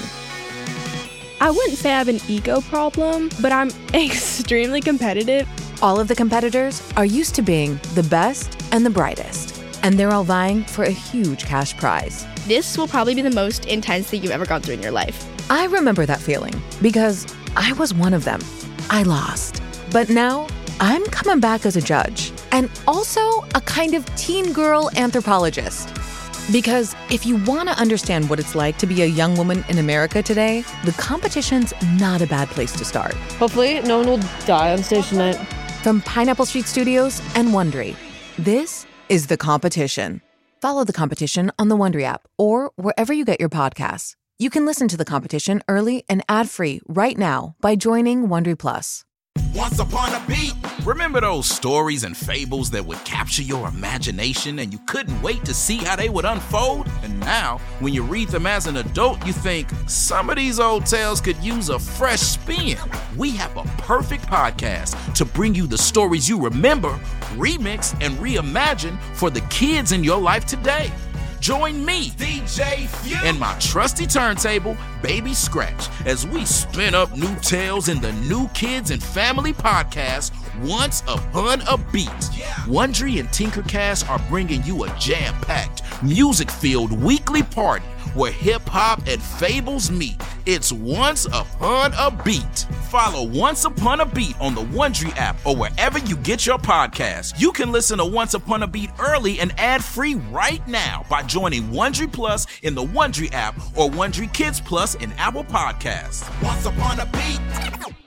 I wouldn't say I have an ego problem, but I'm extremely competitive. All of the competitors are used to being the best and the brightest, and they're all vying for a huge cash prize. This will probably be the most intense thing you've ever gone through in your life. I remember that feeling because I was one of them. I lost. But now I'm coming back as a judge and also a kind of teen girl anthropologist. Because if you want to understand what it's like to be a young woman in America today, the competition's not a bad place to start. Hopefully, no one will die on stage tonight. From Pineapple Street Studios and Wondery, this is The Competition. Follow The Competition on the Wondery app or wherever you get your podcasts. You can listen to The Competition early and ad-free right now by joining Wondery Plus. Once upon a beat. Remember those stories and fables that would capture your imagination and you couldn't wait to see how they would unfold? And now, when you read them as an adult, you think, some of these old tales could use a fresh spin. We have a perfect podcast to bring you the stories you remember, remix, and reimagine for the kids in your life today. Join me, DJ Few, and my trusty turntable, Baby Scratch, as we spin up new tales in the New Kids and Family podcast, Once Upon a Beat. Wondery and Tinkercast are bringing you a jam-packed, music-filled weekly party where hip-hop and fables meet. It's Once Upon a Beat. Follow Once Upon a Beat on the Wondery app or wherever you get your podcasts. You can listen to Once Upon a Beat early and ad-free right now by joining Wondery Plus in the Wondery app or Wondery Kids Plus in Apple Podcasts. Once Upon a Beat.